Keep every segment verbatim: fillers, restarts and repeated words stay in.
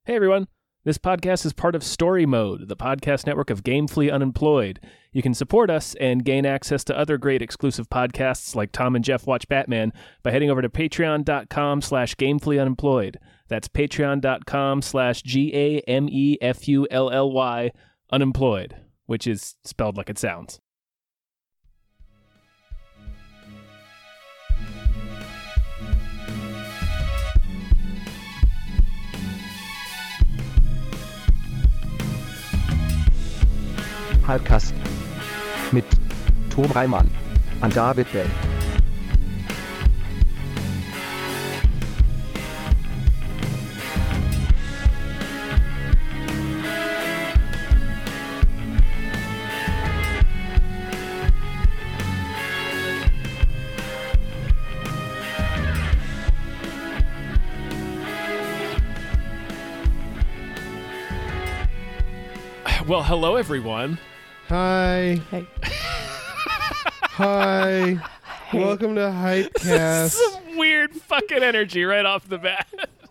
Hey everyone, this podcast is part of Story Mode, the podcast network of Gamefully Unemployed. You can support us and gain access to other great exclusive podcasts like Tom and Jeff Watch Batman by heading over to patreon.com slash gamefully unemployed. That's patreon.com slash G-A-M-E-F-U-L-L-Y unemployed, which is spelled like it sounds. Halbkast mit Tom Reimann und David Bell. Well, hello everyone. Hi. Hey. Hi. Welcome to Hypecast. Some weird fucking energy right off the bat.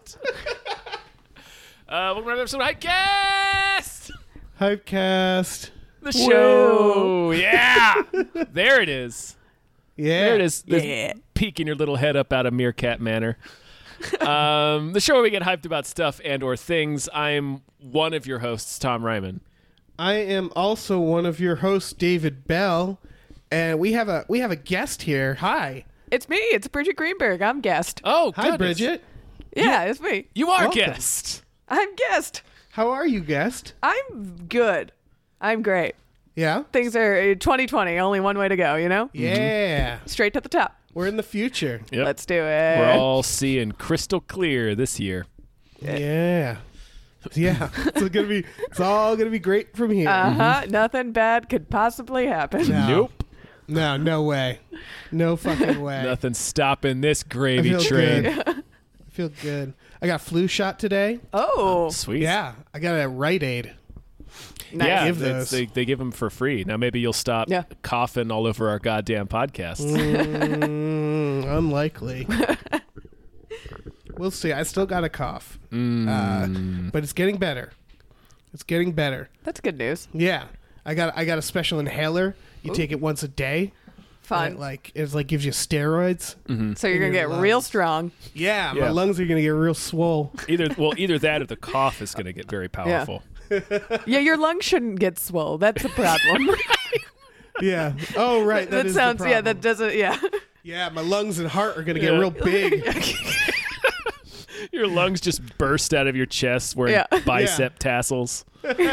uh, welcome to another episode of Hypecast! Hypecast. The show! Yeah! There it is. Yeah. There it is. There's Yeah. peeking your little head up out of Meerkat Manor. um, the show where we get hyped about stuff and or things. I'm one of your hosts, Tom Ryman. I am also one of your hosts, David Bell, and we have a we have a guest here. Hi. It's me. It's Bridget Greenberg. I'm guest. Oh, Hi, goodness. Bridget. Yeah, it's me. You are Welcome. guest. I'm guest. How are you, guest? I'm good. I'm great. Yeah. Things are twenty twenty. Only one way to go, you know? Yeah. Straight to the top. We're in the future. Yep. Let's do it. We're all seeing crystal clear this year. Yeah. Yeah. It's gonna be. It's all gonna be great from here. Uh-huh. Nothing bad could possibly happen. No. Nope. No. No way. No fucking way. Nothing stopping this I gravy feel train. good. I feel good. I got a flu shot today. Oh, Sweet. Yeah. I got a Rite Aid. nice. Yeah, Give it's- those. they, they give them for free. Now maybe you'll stop Yeah. coughing all over our goddamn podcast. Mm, unlikely. We'll see. I still got a cough, Mm. uh, but it's getting better. It's getting better. That's good news. Yeah, I got I got a special inhaler. You Ooh. take it once a day. Fun. And it, like it's like gives you steroids. So you're in going to your get real lungs. strong. Yeah, Yeah. my lungs are gonna get real swole. Either well, either that or the cough is going to get very powerful. Yeah, your lungs shouldn't get swole. That's a problem. Yeah. Oh right. that is the sounds, yeah, that problem. doesn't, yeah. Yeah, my lungs and heart are gonna get Yeah. real big. Your lungs just burst out of your chest wearing Yeah. bicep tassels.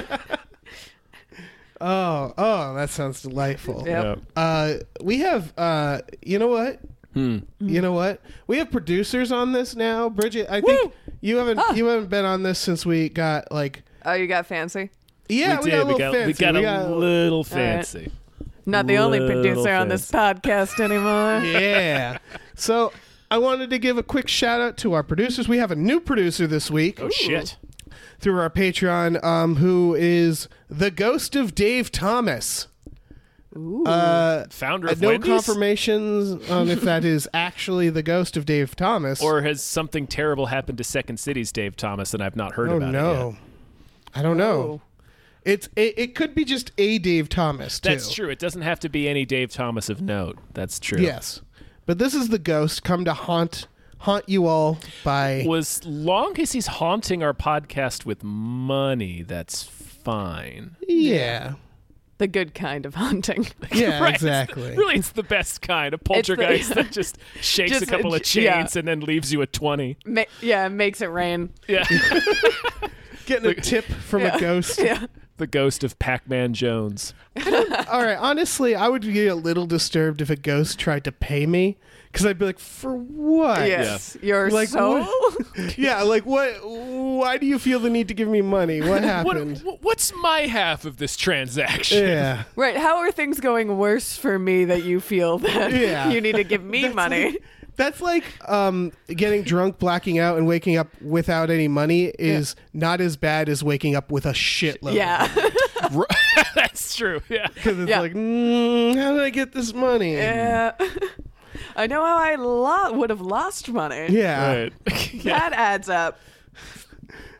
Oh, oh, that sounds delightful. Yep. Uh, we have, uh, you know what? Hmm. You know what? We have producers on this now, Bridget. I think Woo! you haven't Ah. you haven't been on this since we got like Oh, you got fancy? yeah we, we, did. got a little we got, fancy. we got We a got- little fancy. Not the only Little producer on this podcast anymore. yeah. So I wanted to give a quick shout out to our producers. We have a new producer this week Oh shit! through our Patreon, um, who is the ghost of Dave Thomas. Ooh. Uh, Founder Uh, of no Wendy's, confirmations on if that is actually the ghost of Dave Thomas. or has something terrible happened to Second City's Dave Thomas and I've not heard oh about it no, yet? I don't know. Oh. It's it, it could be just a Dave Thomas too. That's true. It doesn't have to be any Dave Thomas of note. That's true. Yes, but this is the ghost come to haunt haunt you all by. Well, as long as he's haunting our podcast with money, that's fine. yeah, The good kind of hunting. yeah, Right. exactly. Really, it's the best kind of the- poltergeist that just shakes Just, a couple of uh, chains yeah. and then leaves you at twenty. Ma- yeah, makes it rain. Yeah. Getting a tip from Yeah. a ghost. Yeah. The ghost of Pac-Man Jones. All right, honestly, I would be a little disturbed if a ghost tried to pay me because I'd be like, for what? Yes. Your Like, soul? Yeah, like what? Why do you feel the need to give me money? What What, happened? wh- what's my half of this transaction? Yeah. Right. How are things going worse for me that you feel that Yeah. you need to give me That's money? like- that's like um, getting drunk, blacking out, and waking up without any money is not as bad as waking up with a shitload. yeah. That's true. Yeah. Because it's Yeah. like, mm, how did I get this money? Yeah. I know how I lo- would have lost money. Yeah. Right. That adds up.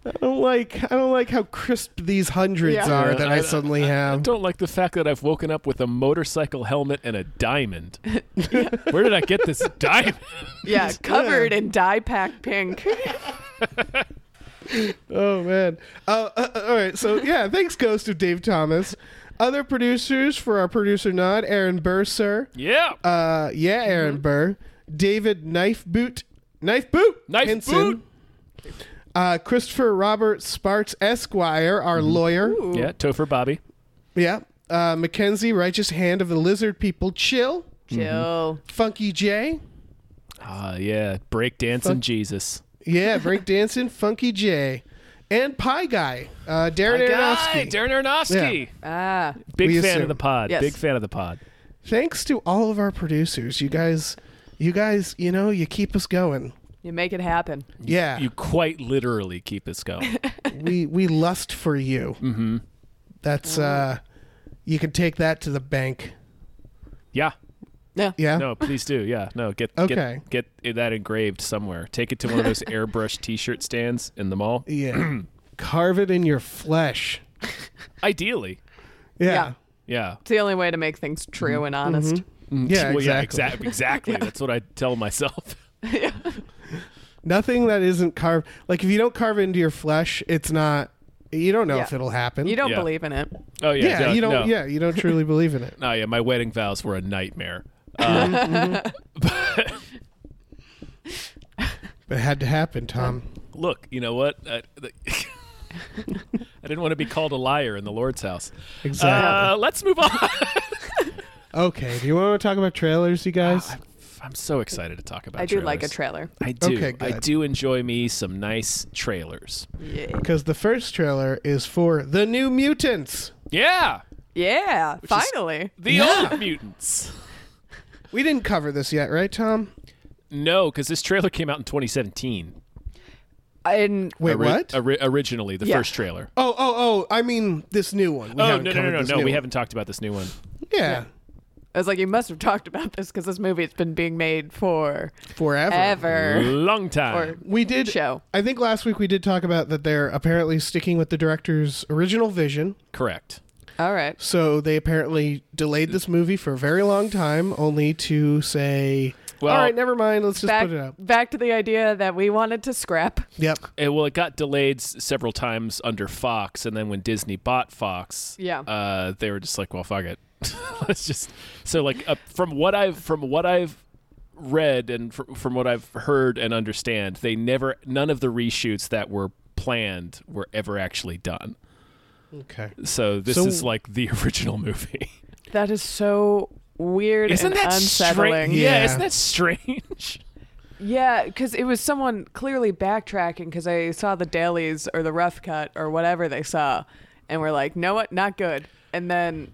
I don't like I don't like how crisp these hundreds Yeah. are Yeah, that I, suddenly I have. don't like the fact that I've woken up with a motorcycle helmet and a diamond. Where did I get this diamond? Yeah, covered in dye pack pink. Oh man. Uh, uh, all right. So yeah, thanks, Ghost of Dave Thomas. Other producers for our producer nod: Aaron Burr, sir. Yeah. Uh, yeah, Aaron Mm-hmm. Burr. David Knife Boot. Knife Boot. Knife Hinson. Boot. Uh, Christopher Robert Sparks Esquire, our lawyer. Ooh. Yeah, Topher Bobby. Yeah. Uh, Mackenzie, Righteous Hand of the Lizard People. Chill. Chill. Funky J. Ah, yeah. Breakdancing Fuck. Jesus. Yeah, breakdancing, Funky J. And Pie Guy, uh, Darren My guy, Aronofsky. Darren Aronofsky. Ah. Big We fan assume. of the pod. Yes. Big fan of the pod. Thanks to all of our producers. You guys, you guys, you know, you keep us going. You make it happen. Yeah. You quite literally keep us going. we we lust for you. Mm-hmm. That's uh you can take that to the bank. Yeah. Yeah. Yeah. No, please do. Yeah. No, get Okay. get get that engraved somewhere. Take it to one of those airbrush T-shirt stands in the mall. Yeah. Carve it in your flesh. Ideally. Yeah. Yeah. Yeah. It's the only way to make things true and honest. Mm, Yeah, well, yeah, exactly. exa- exactly. That's what I tell myself. Nothing that isn't carved. Like if you don't carve it into your flesh, it's not. You don't know Yeah. if it'll happen. You don't Yeah. believe in it. Oh yeah. Yeah. no, you don't. No. Yeah. You don't truly believe in it. No, yeah. My wedding vows were a nightmare. Uh, but But it had to happen, Tom. look, you know what? I, the, I didn't want to be called a liar in the Lord's house. Exactly. Uh, let's move on. Okay. Do you want to talk about trailers, you guys? I'm, I'm so excited to talk about. I do like a trailers. trailer. I do. Okay, I good. do enjoy me some nice trailers. Yeah. Because the first trailer is for The New Mutants. Yeah, Yeah. is- Finally. the Yeah. old mutants. We didn't cover this yet, right, Tom? No, because this trailer came out in twenty seventeen. And Wait, Ori- what? ori- originally, the Yeah. first trailer. Oh, oh, oh! I mean, this new one. We oh haven't no, no, covered no, no, this no! new We one. haven't talked about this new one. Yeah, I was like, you must have talked about this because this movie has been being made for forever. ever. Long time. Or We did. show. I think last week we did talk about that they're apparently sticking with the director's original vision. Correct. All right. So they apparently delayed this movie for a very long time, only to say, Well- "All right, never mind. Let's just Back, put it out." back to the idea that we wanted to scrap. Yep. Uh, well, it got delayed s- several times under Fox, and then when Disney bought Fox, Yeah. uh, they were just like, "Well, fuck it, let's just." So, like, uh, from what I've from what I've read and fr- from what I've heard and understand, they never none of the reshoots that were planned were ever actually done. Okay. So this So- is like the original movie. That is so weird Isn't and that unsettling. strange? Yeah. Yeah, isn't that strange? Yeah, because it was someone clearly backtracking because I saw the dailies or the rough cut or whatever they saw, and we're like, "No, what? Not good." And then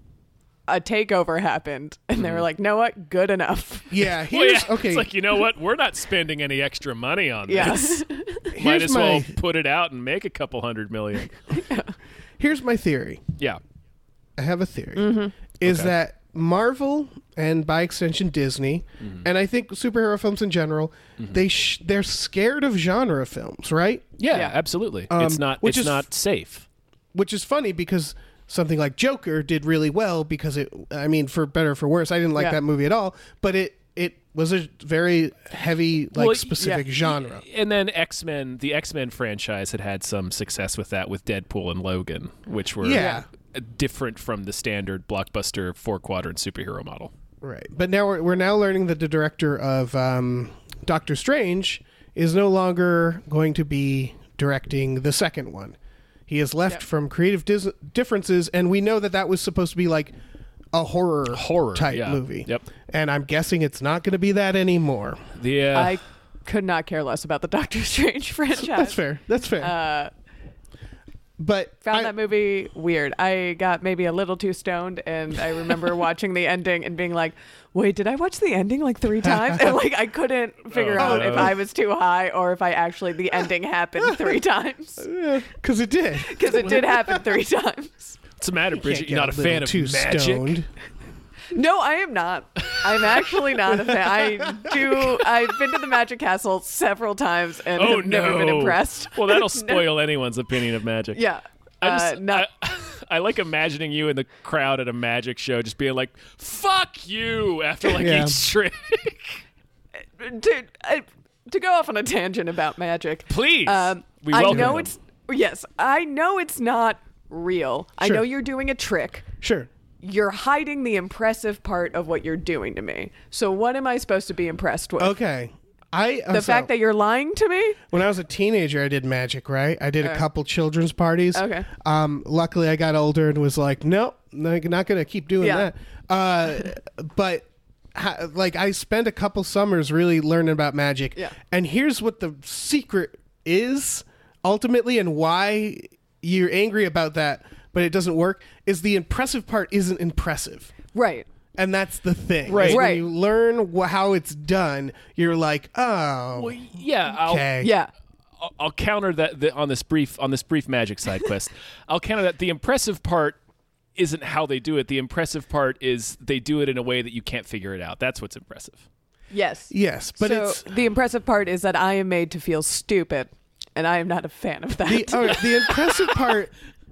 a takeover happened, and they were like, "No, what? Good enough." Yeah. Well, Here's yeah, okay. It's like, you know what? We're not spending any extra money on Yeah. this. Might Here's as well my- put it out and make a couple hundred million. Here's my theory. Yeah. I have a theory. Mm-hmm. Is Okay. that Marvel and by extension Disney, Mm-hmm. and I think superhero films in general, they sh- they're scared of genre films, right? Yeah, Yeah. absolutely. it's Um, not which it's is- not safe. Which is funny because something like Joker did really well because it. I mean, for better or for worse, I didn't like Yeah. that movie at all. But it it was a very heavy like Well, specific yeah. genre. And then X-Men, the X-Men franchise had had some success with that with Deadpool and Logan, which were Yeah. uh, different from the standard blockbuster four-quadrant superhero model. Right. But now we're, we're now learning that the director of um, Doctor Strange is no longer going to be directing the second one. He has left Yep. from creative dis- differences, and we know that that was supposed to be like a horror Horror type yeah. movie. Yep. And I'm guessing it's not going to be that anymore. The uh, I could not care less about the Doctor Strange franchise. That's fair. That's fair. Uh, but found I- that movie weird. I got maybe a little too stoned, and I remember watching the ending and being like, "Wait, did I watch the ending like three times?" And like I couldn't figure Oh, out no. if I was too high or if I actually the ending happened three times because it did. because it did happen three times. what's the matter, Can't Bridget? get You're not a little fan of too magic? stoned. No, I am not. I'm actually not a fan. I do. I've been to the Magic Castle several times and Oh, have never been no. impressed. Well, that'll spoil anyone's opinion of magic. Yeah. I just, uh, not. I, I like imagining you in the crowd at a magic show just being like, fuck you, after like Yeah. each trick. to, I, to go off on a tangent about magic. Please. Um, we I welcome know them. it's yes. I know it's not real. I Sure. know you're doing a trick. Sure. You're hiding the impressive part of what you're doing to me. So what am I supposed to be impressed with? Okay. I uh, The so fact that you're lying to me? when I was a teenager, I did magic. Right. I did a Okay. couple children's parties. Okay. Um. Luckily, I got older and was like, nope, not, not going to keep doing Yeah. that. Uh. But. Ha, like I spent a couple summers really learning about magic. Yeah. And here's what the secret is ultimately, and why you're angry about that, but it doesn't work, is the impressive part isn't impressive. Right. And that's the thing. Right. is when Right. you learn wh- how it's done, you're like, oh, Well, yeah. I'll, okay. Yeah. I'll, I'll counter that the, on this brief on this brief magic side quest. I'll counter that the impressive part isn't how they do it. The impressive part is they do it in a way that you can't figure it out. That's what's impressive. Yes. Yes, but so it's the impressive part is that I am made to feel stupid, and I am not a fan of that. the, oh, the impressive part.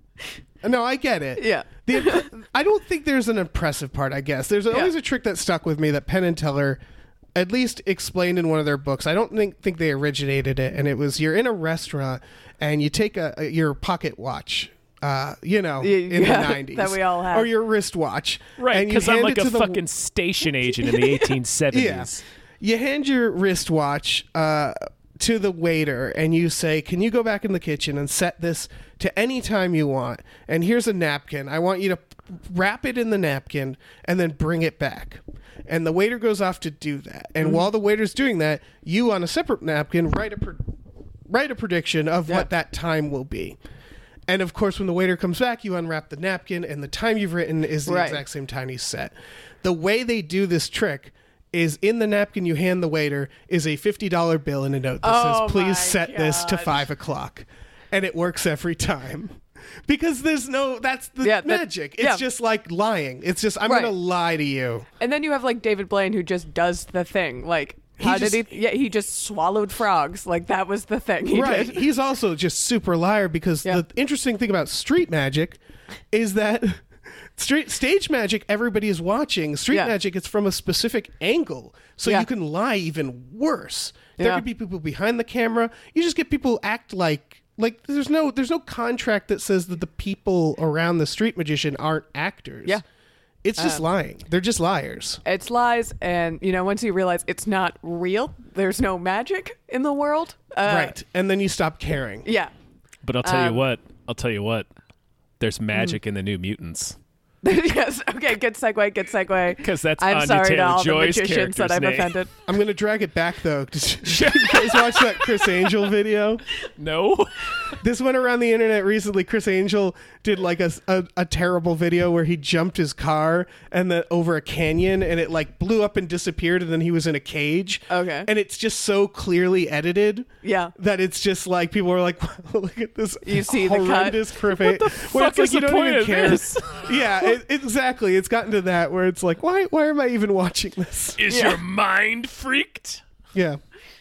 No, I get it. Yeah. The, impre- I don't think there's an impressive part, I guess. There's always Yeah. a trick that stuck with me that Penn and Teller at least explained in one of their books. I don't think, think they originated it. And it was you're in a restaurant and you take a, a your pocket watch, uh, you know, Yeah, in yeah, the nineties. that we all have. Or your wristwatch. Right, and you because I'm hand like it a to the- fucking station agent in the eighteen seventies. Yeah. You hand your wristwatch uh, to the waiter and you say, can you go back in the kitchen and set this to any time you want? And here's a napkin. I want you to wrap it in the napkin and then bring it back. And the waiter goes off to do that. And Mm-hmm. while the waiter's doing that, you on a separate napkin write a, pre- write a prediction of Yeah. what that time will be. And of course, when the waiter comes back, you unwrap the napkin and the time you've written is the Right. exact same time he's set. The way they do this trick is in the napkin you hand the waiter is a fifty dollar bill and a note that Oh says, please my set this to gosh. five o'clock. And it works every time. Because there's no, that's the Yeah, that- magic. It's yeah. just like lying. It's just, I'm Right. going to lie to you. And then you have like David Blaine who just does the thing. Like, how just- did he? Yeah, he just swallowed frogs. Like that was the thing he Right. did. He's also just super liar because Yeah. the interesting thing about street magic is that street stage magic everybody is watching. Street Yeah. magic is from a specific angle. So Yeah. you can lie even worse. There Yeah. could be people behind the camera. You just get people act like like there's no there's no contract that says that the people around the street magician aren't actors. Yeah. It's just lying. They're just liars. It's lies, and you know, once you realize it's not real, there's no magic in the world. Uh, Right. And then you stop caring. Yeah. But I'll tell Um, you what. I'll tell you what. There's Hmm. magic in the New Mutants. Yes. Okay. Good segue. Good segue. 'Cause that's I'm Anya sorry to Taylor-Joy's all the magicians that character's I've name. offended. I'm gonna drag it back though. Did you guys watch that Chris Angel video? No. This went around the internet recently. Chris Angel did like a, a, a terrible video where he jumped his car and then over a canyon and it like blew up and disappeared and then he was in a cage. Okay. And it's just so clearly edited. Yeah. That it's just like people are like, wow, look at this. You see the cut? horrendous cricket. What fuck is the point of this? Yeah, it, exactly. It's gotten to that where it's like, why? Why am I even watching this? Is Yeah. your mind freaked? Yeah,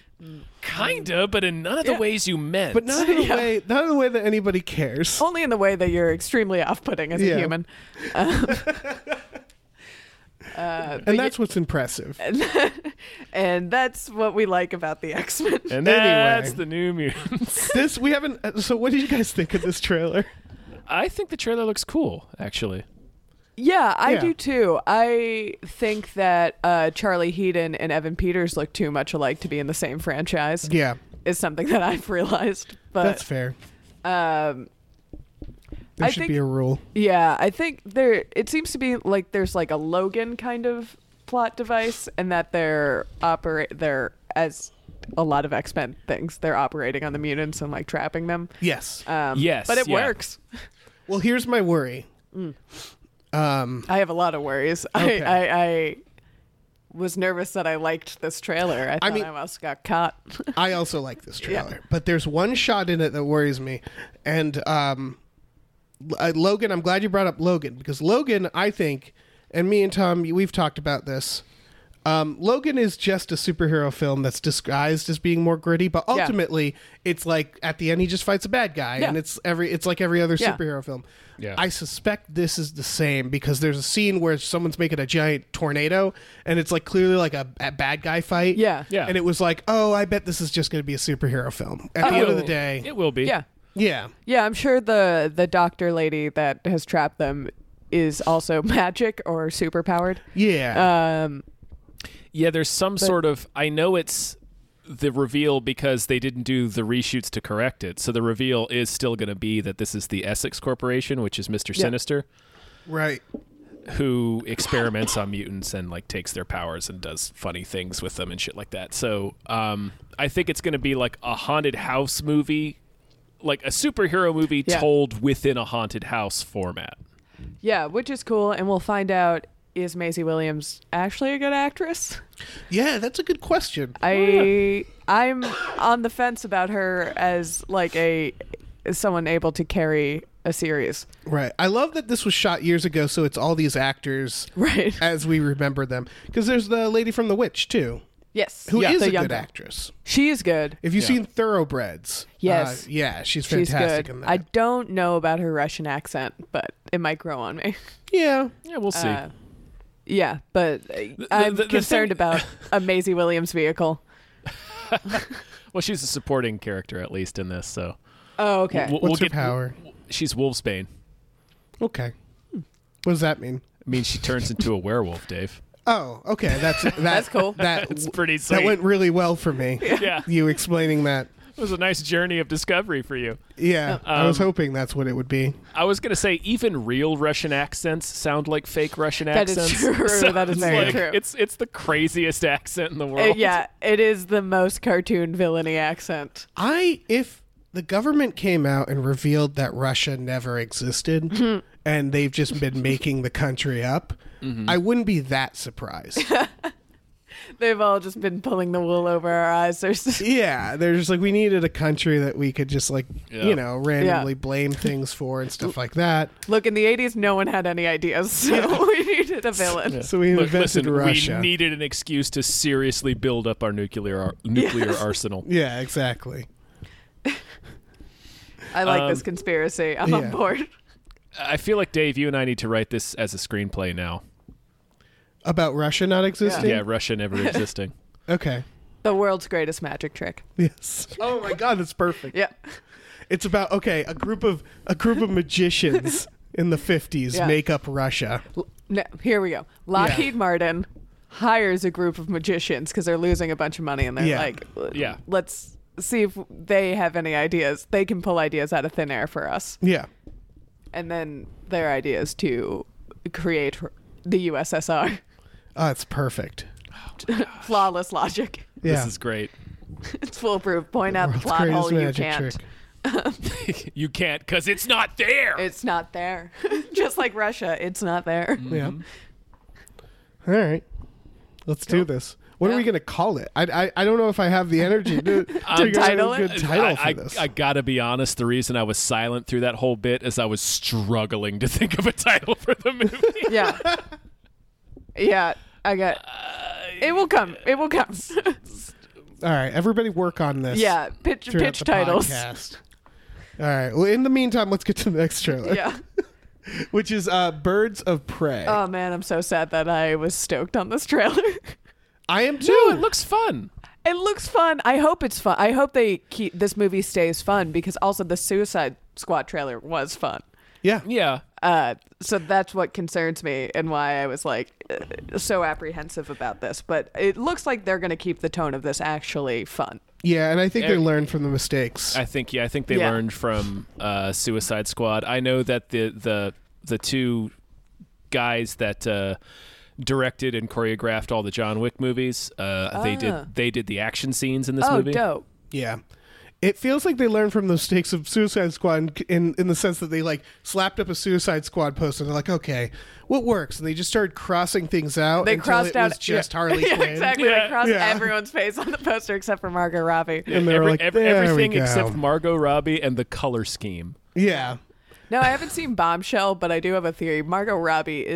Kinda, but in none of the Yeah. ways you meant. but not in the Yeah. way, not in the way that anybody cares. Only in the way that you're extremely off-putting as Yeah. a human. Um, uh, but And that's what's impressive. y- and that's what we like about the X-Men. And Anyway. that's the New Mutants. This we haven't. uh, So, what did you guys think of this trailer? I think the trailer looks cool, actually. Yeah, I Yeah. do too. I think that uh, Charlie Heaton and Evan Peters look too much alike to be in the same franchise. Yeah, Is something that I've realized. But that's fair. um, There I should think- be a rule. yeah, I think there. It seems to be like there's like a Logan kind of plot device, and that they're operate. They're as a lot of X-Men things. They're operating on the mutants and like trapping them. Yes. Um, Yes, but it yeah. works. Well, here's my worry. Um, I have a lot of worries. Okay. I, I, I was nervous that I liked this trailer. I thought I, mean- almost got caught. I also like this Yeah. trailer, but there's one shot in it that worries me. And um, uh, Logan, I'm glad you brought up Logan because Logan, I think, and me and Tom, we've talked about this. Um, Logan is just a superhero film that's disguised as being more gritty, but Yeah. ultimately, it's like at the end he just fights a bad guy, Yeah. and it's every it's like every other Yeah. superhero film. Yeah. I suspect this is the same because there's a scene where someone's making a giant tornado, and it's like clearly like a, a bad guy fight. Yeah. Yeah. and it was like, oh, I bet this is just going to be a superhero film. At the Oh. end of the day, It will be. Yeah. yeah, Yeah, I'm sure the the doctor lady that has trapped them is also magic or super powered. yeah. Um, Yeah, there's some sort of. I know it's the reveal because they didn't do the reshoots to correct it. So the reveal is still going to be that this is the Essex Corporation, which is Mister Yeah. Sinister, right. who experiments on mutants and like takes their powers and does funny things with them and shit like that. So um, I think it's going to be like a haunted house movie, like a superhero movie Yeah. told within a haunted house format. yeah, which is cool, and we'll find out, is Maisie Williams actually a good actress? Yeah, that's a good question. I I'm on the fence about her as like a as someone able to carry a series. Right. I love that this was shot years ago, so it's all these actors Right. as we remember them. Because there's the lady from The Witch too, Yes. who is yeah, the a young good girl. actress. She is good. If you've Yeah. seen Thoroughbreds, Yes. uh, yeah, she's She's fantastic good. in that. I don't know about her Russian accent, but it might grow on me. yeah, Yeah, we'll see. Uh, yeah, but uh, I'm the- the concerned thing- about a Maisie Williams vehicle. Well, she's a supporting character at least in this, so Oh, okay. we'll, what's we'll her get power? She's Wolfsbane. Okay, what does that mean? I mean, she turns into a werewolf, Dave. Oh, okay, that's that, That's cool. That It's pretty sweet. that went really well for me. Yeah, You explaining that. it was a nice journey of discovery for you. Yeah, I was Um, hoping that's what it would be. I was gonna say even real Russian accents sound like fake Russian That is accents. true. So That is it's very like- true. It's it's the craziest accent in the Uh, world. yeah, it is the most cartoon villainy accent. I if the government came out and revealed that Russia never existed and they've just been making the country up, I wouldn't be that surprised. They've all just been pulling the wool over our eyes. There's Yeah, they're just like we needed a country that we could just like Yeah. you know randomly blame things for and stuff like that. Look, in the eighties, no one had any ideas, so we needed a villain. So we Look, invented listen, Russia. we needed an excuse to seriously build up our nuclear ar- nuclear Yes. arsenal. yeah, exactly. I like Um, this conspiracy. I'm yeah. on board. I feel like Dave, you and I need to write this as a screenplay now. About Russia not existing. Yeah, Russia never existing. Okay. The world's greatest magic trick. Yes. Oh my God, that's perfect. Yeah. It's about okay, a group of a group of magicians in the fifties Yeah. make up Russia. L- No, here we go. Lockheed Martin hires a group of magicians because they're losing a bunch of money, and they're Yeah. like, Yeah. let's see if they have any ideas. They can pull ideas out of thin air for us. Yeah. And then their ideas to create the U S S R. Oh, it's perfect. Flawless logic. Yeah. This is great. It's foolproof. Point out the World's plot greatest hole you magic can't. trick. You can't because it's not there. It's not there. Just like Russia, it's not there. Yeah. All right. Let's do this. What are we Yeah. going to call it? I, I I don't know if I have the energy to, to Um, figure out title a it? good title I, for I, this. I gotta be honest. The reason I was silent through that whole bit is I was struggling to think of a title for the movie. Yeah. Yeah. I got. It will come. It will come. All right, everybody work on this. yeah. Pitch throughout pitch the titles. podcast. All right. Well, in the meantime, let's get to the next trailer, Yeah. which is uh, Birds of Prey. Oh man, I'm so sad that I was stoked on this trailer. I am too. No, it looks fun. It looks fun. I hope it's fun. I hope they keep this movie stays fun because also the Suicide Squad trailer was fun. yeah. Yeah. Uh, so that's what concerns me and why I was like uh, so apprehensive about this. But it looks like they're going to keep the tone of this actually fun. Yeah, and I think they Eric- learned from the mistakes. I think yeah, I think they Yeah. learned from uh, Suicide Squad. I know that the the the two guys that uh, directed and choreographed all the John Wick movies, uh, they Ah. did they did the action scenes in this Oh, movie. dope. Yeah. It feels like they learned from the mistakes of Suicide Squad in, in the sense that they like slapped up a Suicide Squad poster and they're like, okay, what works? And they just started crossing things out They until crossed it out was just yeah. Harley yeah, Quinn. exactly. Yeah. They crossed Yeah. everyone's face on the poster except for Margot Robbie. And they were Every- like, every- there everything we go. except Margot Robbie and the color scheme. Yeah. No, I haven't seen Bombshell, but I do have a theory. Margot Robbie is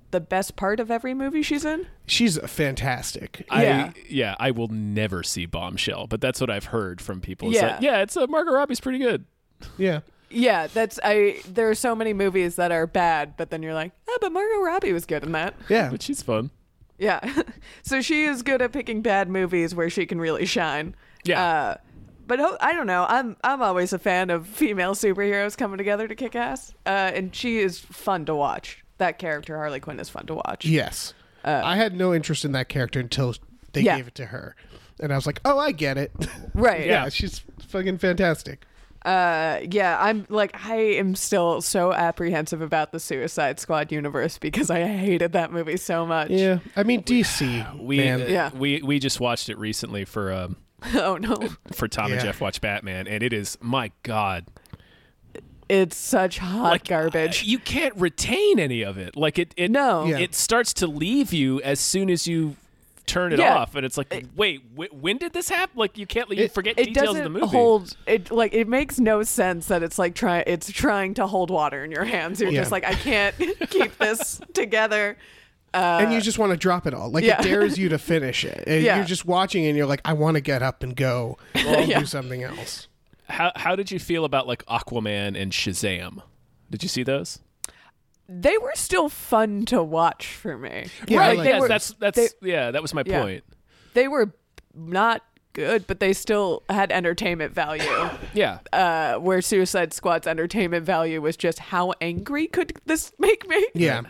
the best part of every movie she's in. She's fantastic. I, Yeah. yeah, I will never see Bombshell, but that's what I've heard from people. It's Yeah. like, yeah, it's uh, Margot Robbie's pretty good. Yeah. Yeah, that's I. There are so many movies that are bad, but then you're like, oh, but Margot Robbie was good in that. Yeah. But she's fun. Yeah, so she is good at picking bad movies where she can really shine. Yeah. Uh, but ho- I don't know. I'm I'm always a fan of female superheroes coming together to kick ass, uh, and she is fun to watch. That character Harley Quinn is fun to watch. Yes. I had no interest in that character until they Yeah. gave it to her. And I was like, oh, I get it. Right. yeah, she's fucking fantastic. Uh, yeah, I'm like, I am still so apprehensive about the Suicide Squad universe because I hated that movie so much. Yeah. I mean, D C, We man. uh, Yeah. we we just watched it recently for um Oh no, for Tom and Yeah. Jeff Watch Batman, and it is, my God, it's such hot like garbage. uh, you can't retain any of it. Like it it No. Yeah. it starts to leave you as soon as you turn it Yeah. off, and it's like, wait, wh- when did this happen? Like you can't you It- forget It details doesn't of the movie. hold it like it makes no sense that it's like trying it's trying to hold water in your hands. You're Yeah. just like, I can't keep this together. Uh, and you just want to drop it all. Like, yeah. it dares you to finish it. And Yeah. You're just watching and you're like, I want to get up and go or Yeah. do something else. How how did you feel about like Aquaman and Shazam? Did you see those? They were still fun to watch for me. Yeah, I right. like yes, were- that's that's they- yeah. That was my Yeah. point. They were not good, but they still had entertainment value. Yeah. Uh, where Suicide Squad's entertainment value was just how angry could this make me? Yeah.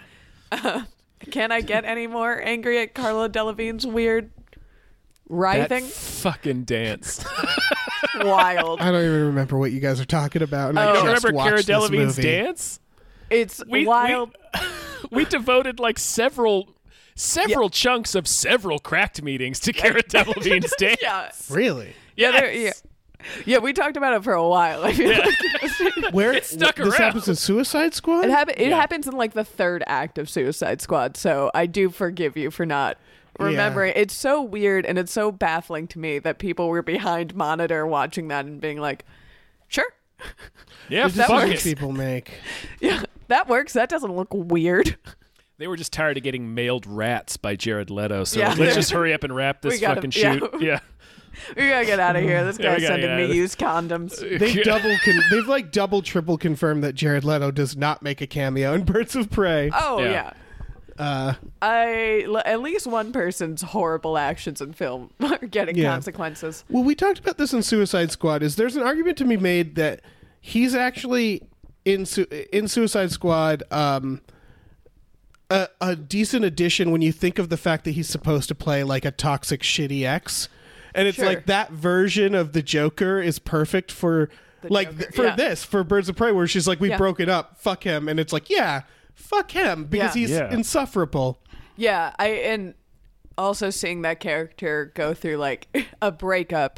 Can I get any more angry at Carla Delevingne's weird that writhing? fucking dance. Wild. I don't even remember what you guys are talking about. And I Oh. You don't just remember Cara watched this Delevingne's movie. dance? It's We, wild. We, we devoted like several several chunks of several cracked meetings to Cara Delevingne's dance. yeah. Really? Yeah, there- Yes. yeah. Yeah, we talked about it for a while. I feel like Where It stuck this around. happens in Suicide Squad? it, happen- it Yeah. happens in like the third act of Suicide Squad, so I do forgive you for not remembering. It's so weird and it's so baffling to me that people were behind monitor watching that and being like, "Sure, Yeah, It's just fuck movies it. people make. yeah, that works. That doesn't look weird." They were just tired of getting mailed rats by Jared Leto, so Yeah. let's just hurry up and wrap this We gotta- fucking yeah. shoot. Yeah. We gotta get out of here. This Yeah, we guy's gotta sending get me outta used condoms. They've double con- they've like double triple confirmed that Jared Leto does not make a cameo in Birds of Prey. Oh Yeah. yeah. Uh, I l- at least one person's horrible actions in film are getting Yeah. consequences. well, we talked about this in Suicide Squad. Is there's an argument to be made that he's actually in Su- in Suicide Squad um, a, a decent addition when you think of the fact that he's supposed to play like a toxic, shitty ex, and it's Sure. like that version of the Joker is perfect for The like Joker, th- for yeah. this for Birds of Prey, where she's like, we Yeah. broke it up, fuck him, and it's like, yeah, fuck him because Yeah. he's Yeah. insufferable. Yeah, I and also seeing that character go through like a breakup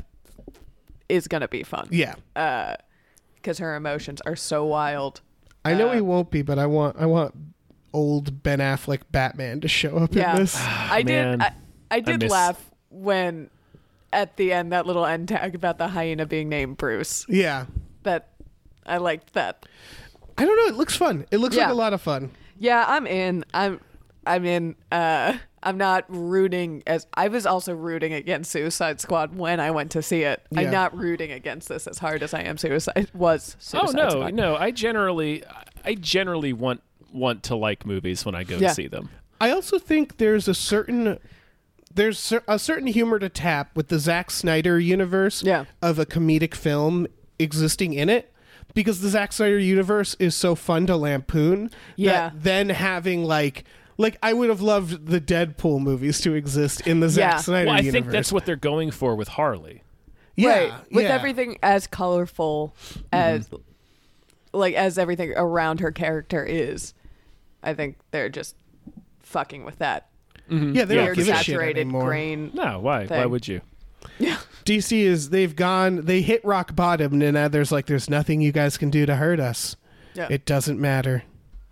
is gonna be fun. Yeah, because her emotions are so wild. I know Uh, he won't be, but I want I want old Ben Affleck Batman to show up Yeah, in this. I man. did. I, I did miss- laugh when at the end that little end tag about the hyena being named Bruce. Yeah, That I liked that. I don't know. It looks fun. It looks Yeah. like a lot of fun. Yeah, I'm in. I'm. I'm in. Uh, I'm not rooting as I was also rooting against Suicide Squad when I went to see it. Yeah. I'm not rooting against this as hard as I am Suicide was. Suicide Oh no, Squad. no. I generally I generally want want to like movies when I go Yeah. to see them. I also think there's a certain there's cer- a certain humor to tap with the Zack Snyder universe Yeah. of a comedic film existing in it, because the Zack Snyder universe is so fun to lampoon. Yeah. That then having like like I would have loved the Deadpool movies to exist in the Zack Yeah. Snyder Well, I universe. think that's what they're going for with Harley. yeah, Right. With yeah. everything as colorful as like as everything around her character is. I think they're just fucking with that Yeah, they Yeah, don't weird give a shit saturated anymore. grain. No, why? Why Thing. would you? Yeah. D C is they've gone they hit rock bottom and now there's like there's nothing you guys can do to hurt us. Yeah. It doesn't matter.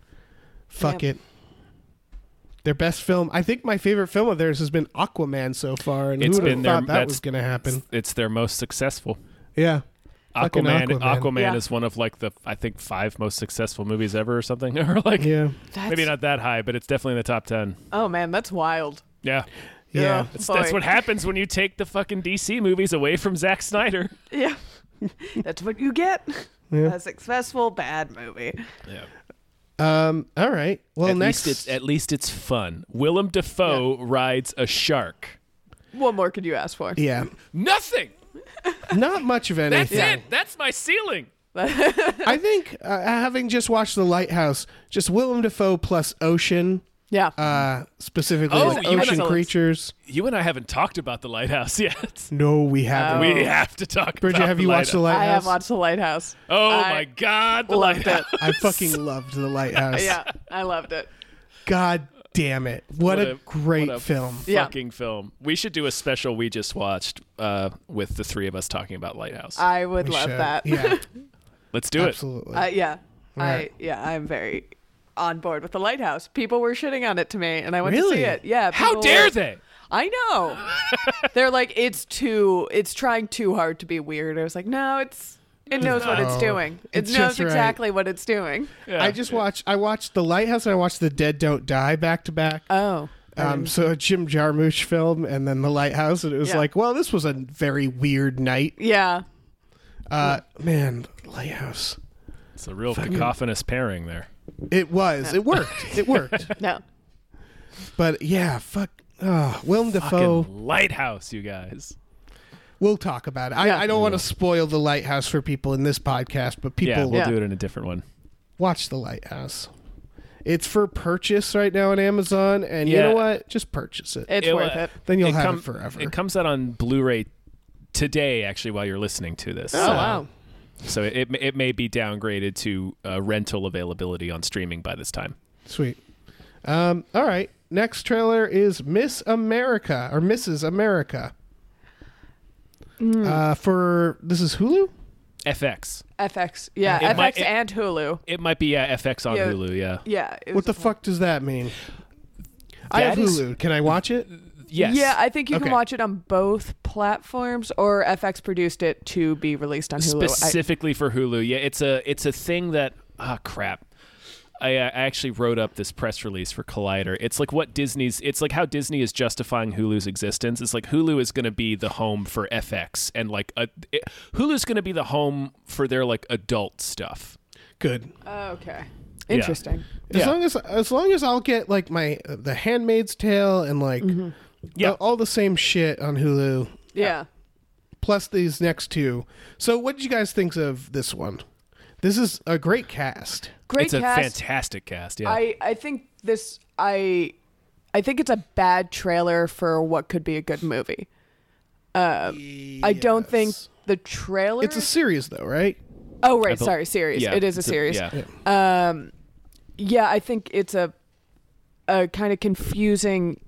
Fuck Yeah. it. Their best film, I think my favorite film of theirs has been Aquaman so far, and It's who would have been their- thought that that's- was going to happen? It's their most successful. Yeah. Fucking Aquaman. Aquaman. Aquaman Yeah. is one of like the I think five most successful movies ever or something. Or like Yeah. That's, maybe not that high, but it's definitely in the top ten. Oh man, that's wild. Yeah. Yeah. That's, boy. that's what happens when you take the fucking D C movies away from Zack Snyder. Yeah. That's what you get. Yeah. A successful bad movie. Yeah. Um. All right. Well, at next. least it's at least it's fun. Willem Dafoe rides a shark. What more could you ask for? yeah. Nothing. Not much of That's anything. it. That's my ceiling. I think uh, having just watched The Lighthouse, just Willem Dafoe plus ocean, Yeah. uh, specifically Oh, like you ocean excellent. creatures. You and I haven't talked about the Lighthouse yet. No, we haven't. Oh. We have to talk. Bridget, about have the you watched The Lighthouse. I have Lighthouse? watched The Lighthouse. Oh I my God, the loved Lighthouse. it. I fucking loved The Lighthouse. Yeah, I loved it. God damn it. What, What a, a- great what a film. Yeah. Fucking film. We should do a special we just watched uh, with the three of us talking about Lighthouse. I would We love should. that. Yeah, Let's do it. absolutely. Uh, yeah. Right. I yeah, I'm very on board with The Lighthouse. People were shitting on it to me, and I went to Really? see it. Yeah. How people dare were- they? I know. They're like, it's too. It's trying too hard to be weird. I was like, no, it's. It knows what it's No, doing. It it's knows just right. exactly what it's doing. Yeah. I just watched. I watched The Lighthouse and I watched The Dead Don't Die back to back. Oh. Um, so a Jim Jarmusch film and then The Lighthouse, and it was Yeah. like, well, this was a very weird night. Yeah. Uh, man, Lighthouse. It's a real cacophonous pairing there. It was. It worked. It worked. No. But yeah, fuck. Oh, Willem Dafoe. Fucking Lighthouse, you guys. We'll talk about it. I, Yeah. I don't want to spoil The Lighthouse for people in this podcast, but people Yeah, we'll Yeah. do it in a different one. watch The Lighthouse. It's for purchase right now on Amazon, and you Yeah. know what? Just purchase it. It's It, worth uh, it. Then you'll it have come- it forever. It comes out on Blu-ray today, actually, while you're listening to this. Oh, So- wow. So it it may be downgraded to uh, rental availability on streaming by this time. Sweet. Um, all right. Next trailer is Miss America or Missus America. Hmm. Uh, for this is Hulu. F X. F X. Yeah, It F X might- it- and Hulu. It might be yeah, F X on Yeah. Hulu. Yeah. Yeah. it What was- the fuck does that mean? I have That is- Hulu. Can I watch it? Yes. Yeah, I think you Okay. can watch it on both platforms, or F X produced it to be released on Hulu. I- specifically for Hulu. Yeah, it's a it's a thing that ah crap. I, I actually wrote up this press release for Collider. It's like what Disney's. It's like how Disney is justifying Hulu's existence. It's like Hulu is going to be the home for F X, and like a, it, Hulu's going to be the home for their like adult stuff. Good. Oh, okay. Interesting. As Yeah. long as as long as I'll get like my uh, The Handmaid's Tale and like Yeah. all, all the same shit on Hulu, Yeah. plus these next two. So, what did you guys think of this one? This is a great cast. Great it's a cast. fantastic cast. Yeah. I, I think this I I think it's a bad trailer for what could be a good movie. Um, I don't think Yes. the trailer. It's a series, though, right? oh right, bel- sorry, series. yeah, it is a it's series. yeah. Um, yeah, I think it's a a kind of confusing,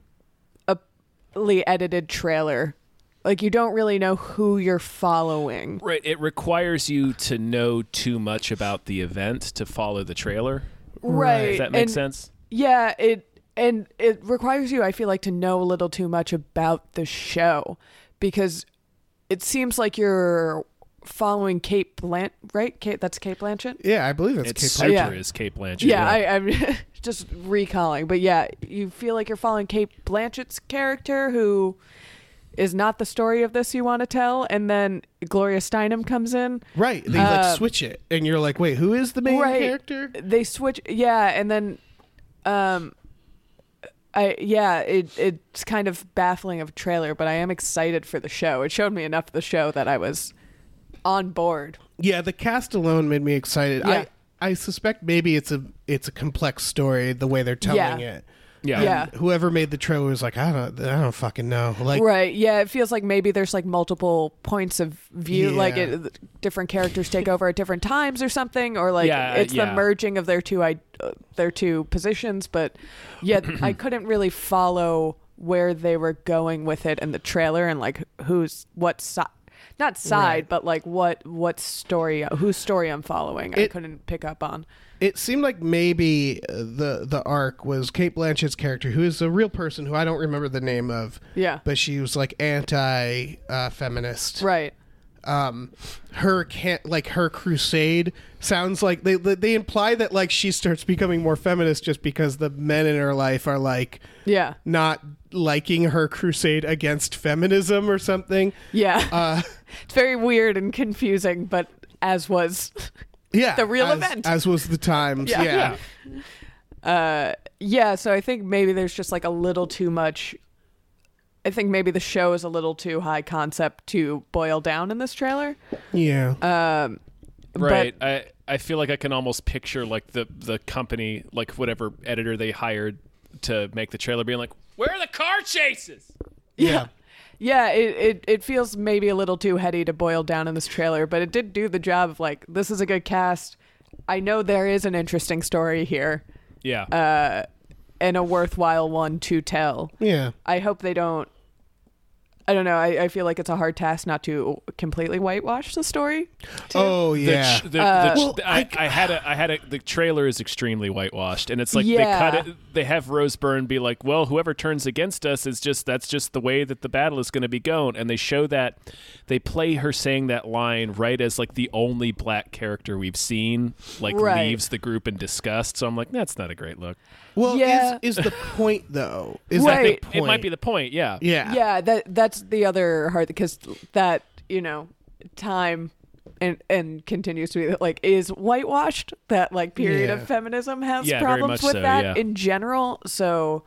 ly edited trailer. Like you don't really know who you're following. Right. It requires you to know too much about the event to follow the trailer. Right. If that makes and, sense. Yeah, it and it requires you, I feel like, to know a little too much about the show because it seems like you're following Kate Blanch, right? Kate, that's Kate Blanchett. Yeah, I believe that's It's Kate super Blanchett. Yeah. is Kate Blanchett. Yeah, I, I'm just recalling, but yeah, you feel like you're following Kate Blanchett's character, who is not the story of this you want to tell, and then Gloria Steinem comes in. Right. They like Uh, switch it, and you're like, wait, who is the main Right. character? They switch, yeah, and then, um, I yeah, it it's kind of baffling of a trailer, but I am excited for the show. It showed me enough of the show that I was on board. Yeah, the cast alone made me excited. Yeah. I I suspect maybe it's a it's a complex story the way they're telling Yeah. it. Yeah. Yeah. Whoever made the trailer was like, I don't I don't fucking know. Like Right, yeah, it feels like maybe there's like multiple points of view, like Yeah. it, different characters take over at different times or something, or like Yeah, it's yeah. the merging of their two I, uh, their two positions. But yet I couldn't really follow where they were going with it in the trailer and like who's what side, not side, Right. but like what what story, whose story I'm following. I It- couldn't pick up on. it seemed like maybe uh, the the arc was Kate Blanchett's character, who is a real person who I don't remember the name of, Yeah, but she was like anti uh, feminist. right. um her can't like her crusade sounds like they they imply that like she starts becoming more feminist just because the men in her life are like Yeah. not liking her crusade against feminism or something. Yeah. Uh It's very weird and confusing, but as was yeah, the real as, event. as was the times. Yeah. Yeah. Yeah. uh yeah, so I think maybe there's just like a little too much. I think maybe the show is a little too high concept to boil down in this trailer. Yeah. Um Right. But, I I feel like I can almost picture like the the company, like whatever editor they hired to make the trailer, being like, "Where are the car chases?" yeah. yeah, it, it, it feels maybe a little too heady to boil down in this trailer, but it did do the job of like, this is a good cast. I know there is an interesting story here. Yeah. Uh, and a worthwhile one to tell. Yeah. I hope they don't. I don't know. I, I feel like it's a hard task not to completely whitewash the story. Oh The yeah. ch- the- the Uh, ch- Well, I, I- I had a I had a the trailer is extremely whitewashed, and it's like Yeah. they cut it. They have Rose Byrne be like, "Well, whoever turns against us is just that's just the way that the battle is going to be going," and they show that they play her saying that line right as like the only black character we've seen like Right. leaves the group in disgust. So I'm like, that's not a great look. Well, Yeah. is is the point though? Is Right. that the It, point? it might be the point, yeah. Yeah. Yeah, that that's the other hard because that you know time and and continues to be like is whitewashed. That like period Yeah. of feminism has Yeah, very problems much with so, that yeah. in general. So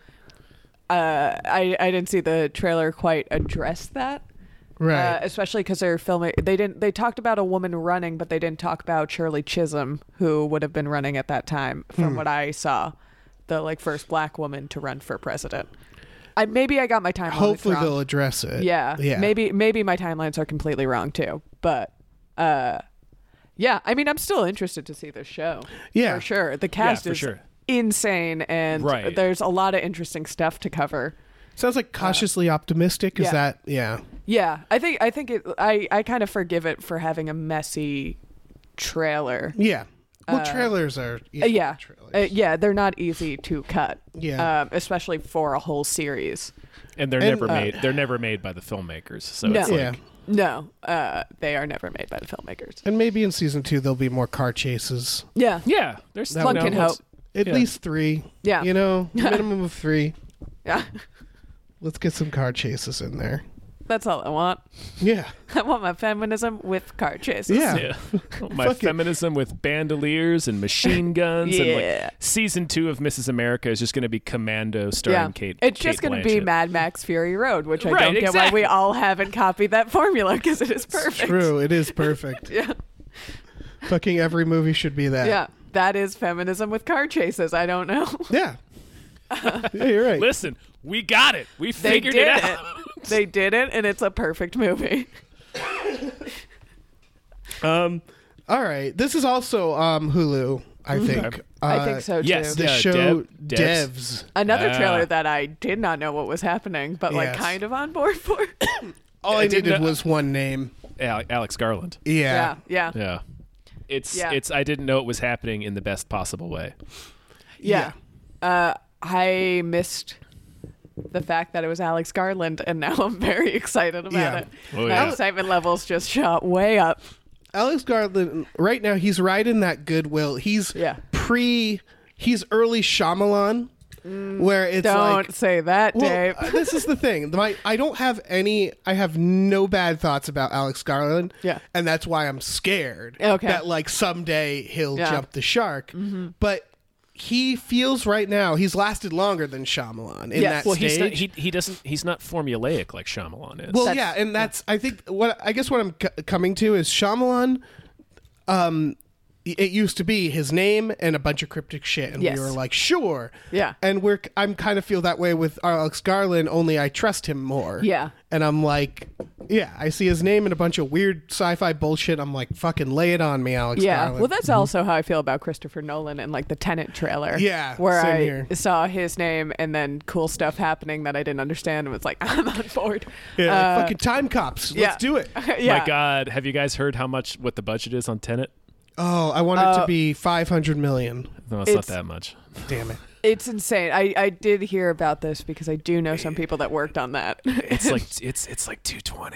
uh, I I didn't see the trailer quite address that. Right. Uh, especially because they're filming. They didn't. They talked about a woman running, but they didn't talk about Shirley Chisholm, who would have been running at that time, from Hmm. what I saw, the like first black woman to run for president. I maybe I got my timeline. Hopefully wrong. they'll address it. Yeah, Yeah. Maybe maybe my timelines are completely wrong too. But uh, yeah. I mean, I'm still interested to see this show. Yeah. for sure. The cast for is sure. insane, and Right. there's a lot of interesting stuff to cover. Sounds like cautiously optimistic. Is yeah. that yeah? Yeah, I think I think it. I I kind of forgive it for having a messy trailer. Yeah. Well, Uh, trailers are yeah. Uh, yeah, Trailers. Uh, yeah, they're not easy to cut. Yeah. um, especially for a whole series. And they're And, never uh, made. They're never made by the filmmakers. So No. it's like, yeah. No, uh, they are never made by the filmmakers. And maybe in season two there'll be more car chases. Yeah, yeah. There's That one would- can no, hope. At Yeah. least three. Yeah. You know, minimum of three. Yeah, Let's get some car chases in there. that's all I want. Yeah. I want my feminism with car chases. Yeah. Yeah. My Fuck it. feminism with bandoliers and machine guns. And Yeah. like season two of Missus America is just going to be Commando starring yeah. Kate. It's Kate just going to be Blanchett. Mad Max Fury Road, which I Right, don't get why we exactly. all haven't copied that formula because it is perfect. True. It is perfect. Yeah, Fucking every movie should be that. yeah, that is feminism with car chases. I don't know. Yeah. Yeah, you're right. Listen, we got it. We They figured did it it. out. They did it, and it's a perfect movie. Um, all right. This is also um Hulu, I think. I think Uh, so too. yes. The Yeah, show Dev- Devs. Devs. Another Ah. trailer that I did not know what was happening, but like Yes. kind of on board for. All I, I didn't needed know- was one name. Ale- Alex Garland. Yeah. yeah, yeah, Yeah. It's Yeah. it's. I didn't know it was happening in the best possible way. yeah. Uh, I missed the fact that it was Alex Garland, and now I'm very excited about Yeah. it. Oh, My yeah. excitement levels just shot way up. Alex Garland, right now, he's riding that goodwill. He's Yeah. pre, he's early Shyamalan, where it's Don't like. say that, Well, Dave. uh, this is the thing. My, I don't have any. I have no bad thoughts about Alex Garland. Yeah. and that's why I'm scared. Okay. That like someday he'll Yeah. jump the shark. But he feels right now he's lasted longer than Shyamalan in Yes. that Well, stage. he's not, he he doesn't he's not formulaic like Shyamalan is. Well, That's- yeah, and that's I think what I guess what I'm c- coming to is Shyamalan. Um, it used to be his name and a bunch of cryptic shit, and Yes. we were like, sure, Yeah. And we're I'm kind of feel that way with Alex Garland, only I trust him more. Yeah. and I'm like, yeah, I see his name and a bunch of weird sci-fi bullshit. I'm like, fucking lay it on me, Alex Yeah, Garland. well, that's also how I feel about Christopher Nolan and like the Tenet trailer. Yeah, where same I here. saw his name and then cool stuff happening that I didn't understand and was like, I'm on board. yeah, like, Uh, fucking time cops. Let's yeah. do it. yeah. My God, have you guys heard how much what the budget is on Tenet? Oh, I want it to Uh, be five hundred million. No, it's, It's- not that much. Damn it. It's insane. I, I did hear about this because I do know some people that worked on that. It's like it's it's like two twenty.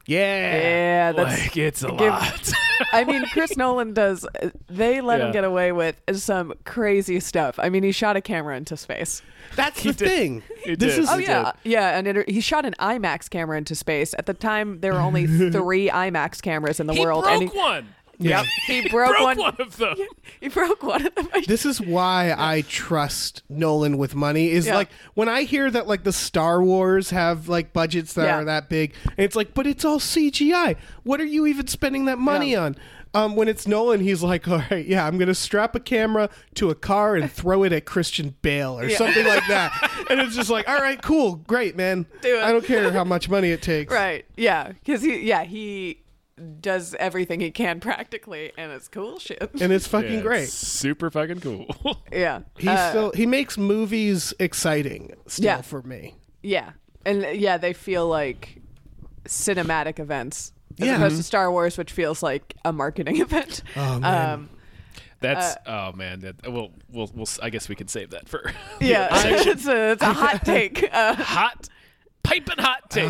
Yeah. Yeah, that's. Like, it's a give- lot. I mean, Chris Nolan does. They let Yeah. him get away with some crazy stuff. I mean, he shot a camera into space. That's He the did. thing. He this did. is Oh He yeah, yeah, and it, he shot an IMAX camera into space. At the time, there were only three IMAX cameras in the he world, broke and he, one. Yeah. he broke, broke one. one of them. He broke one of them. This is why I trust Nolan with money. Is Yeah. like when I hear that like the Star Wars have like budgets that Yeah. are that big, and it's like, but it's all C G I. What are you even spending that money Yeah. on? Um, when it's Nolan, he's like, all right, yeah, I'm gonna strap a camera to a car and throw it at Christian Bale or Yeah. something like that, and it's just like, all right, cool, great, man. Do it. I don't care how much money it takes. Right? Yeah, because he, yeah, he does everything he can practically, and it's cool shit. And it's fucking Yeah, great. it's super fucking cool. Yeah, He Uh, still he makes movies exciting still Yeah. for me. yeah, and uh, yeah, they feel like cinematic events as Yeah. opposed to Star Wars, which feels like a marketing event. Oh, man. Um, That's oh man. That, we'll, we'll we'll I guess we can save that for yeah, it's a it's a hot take. Uh, hot piping hot take.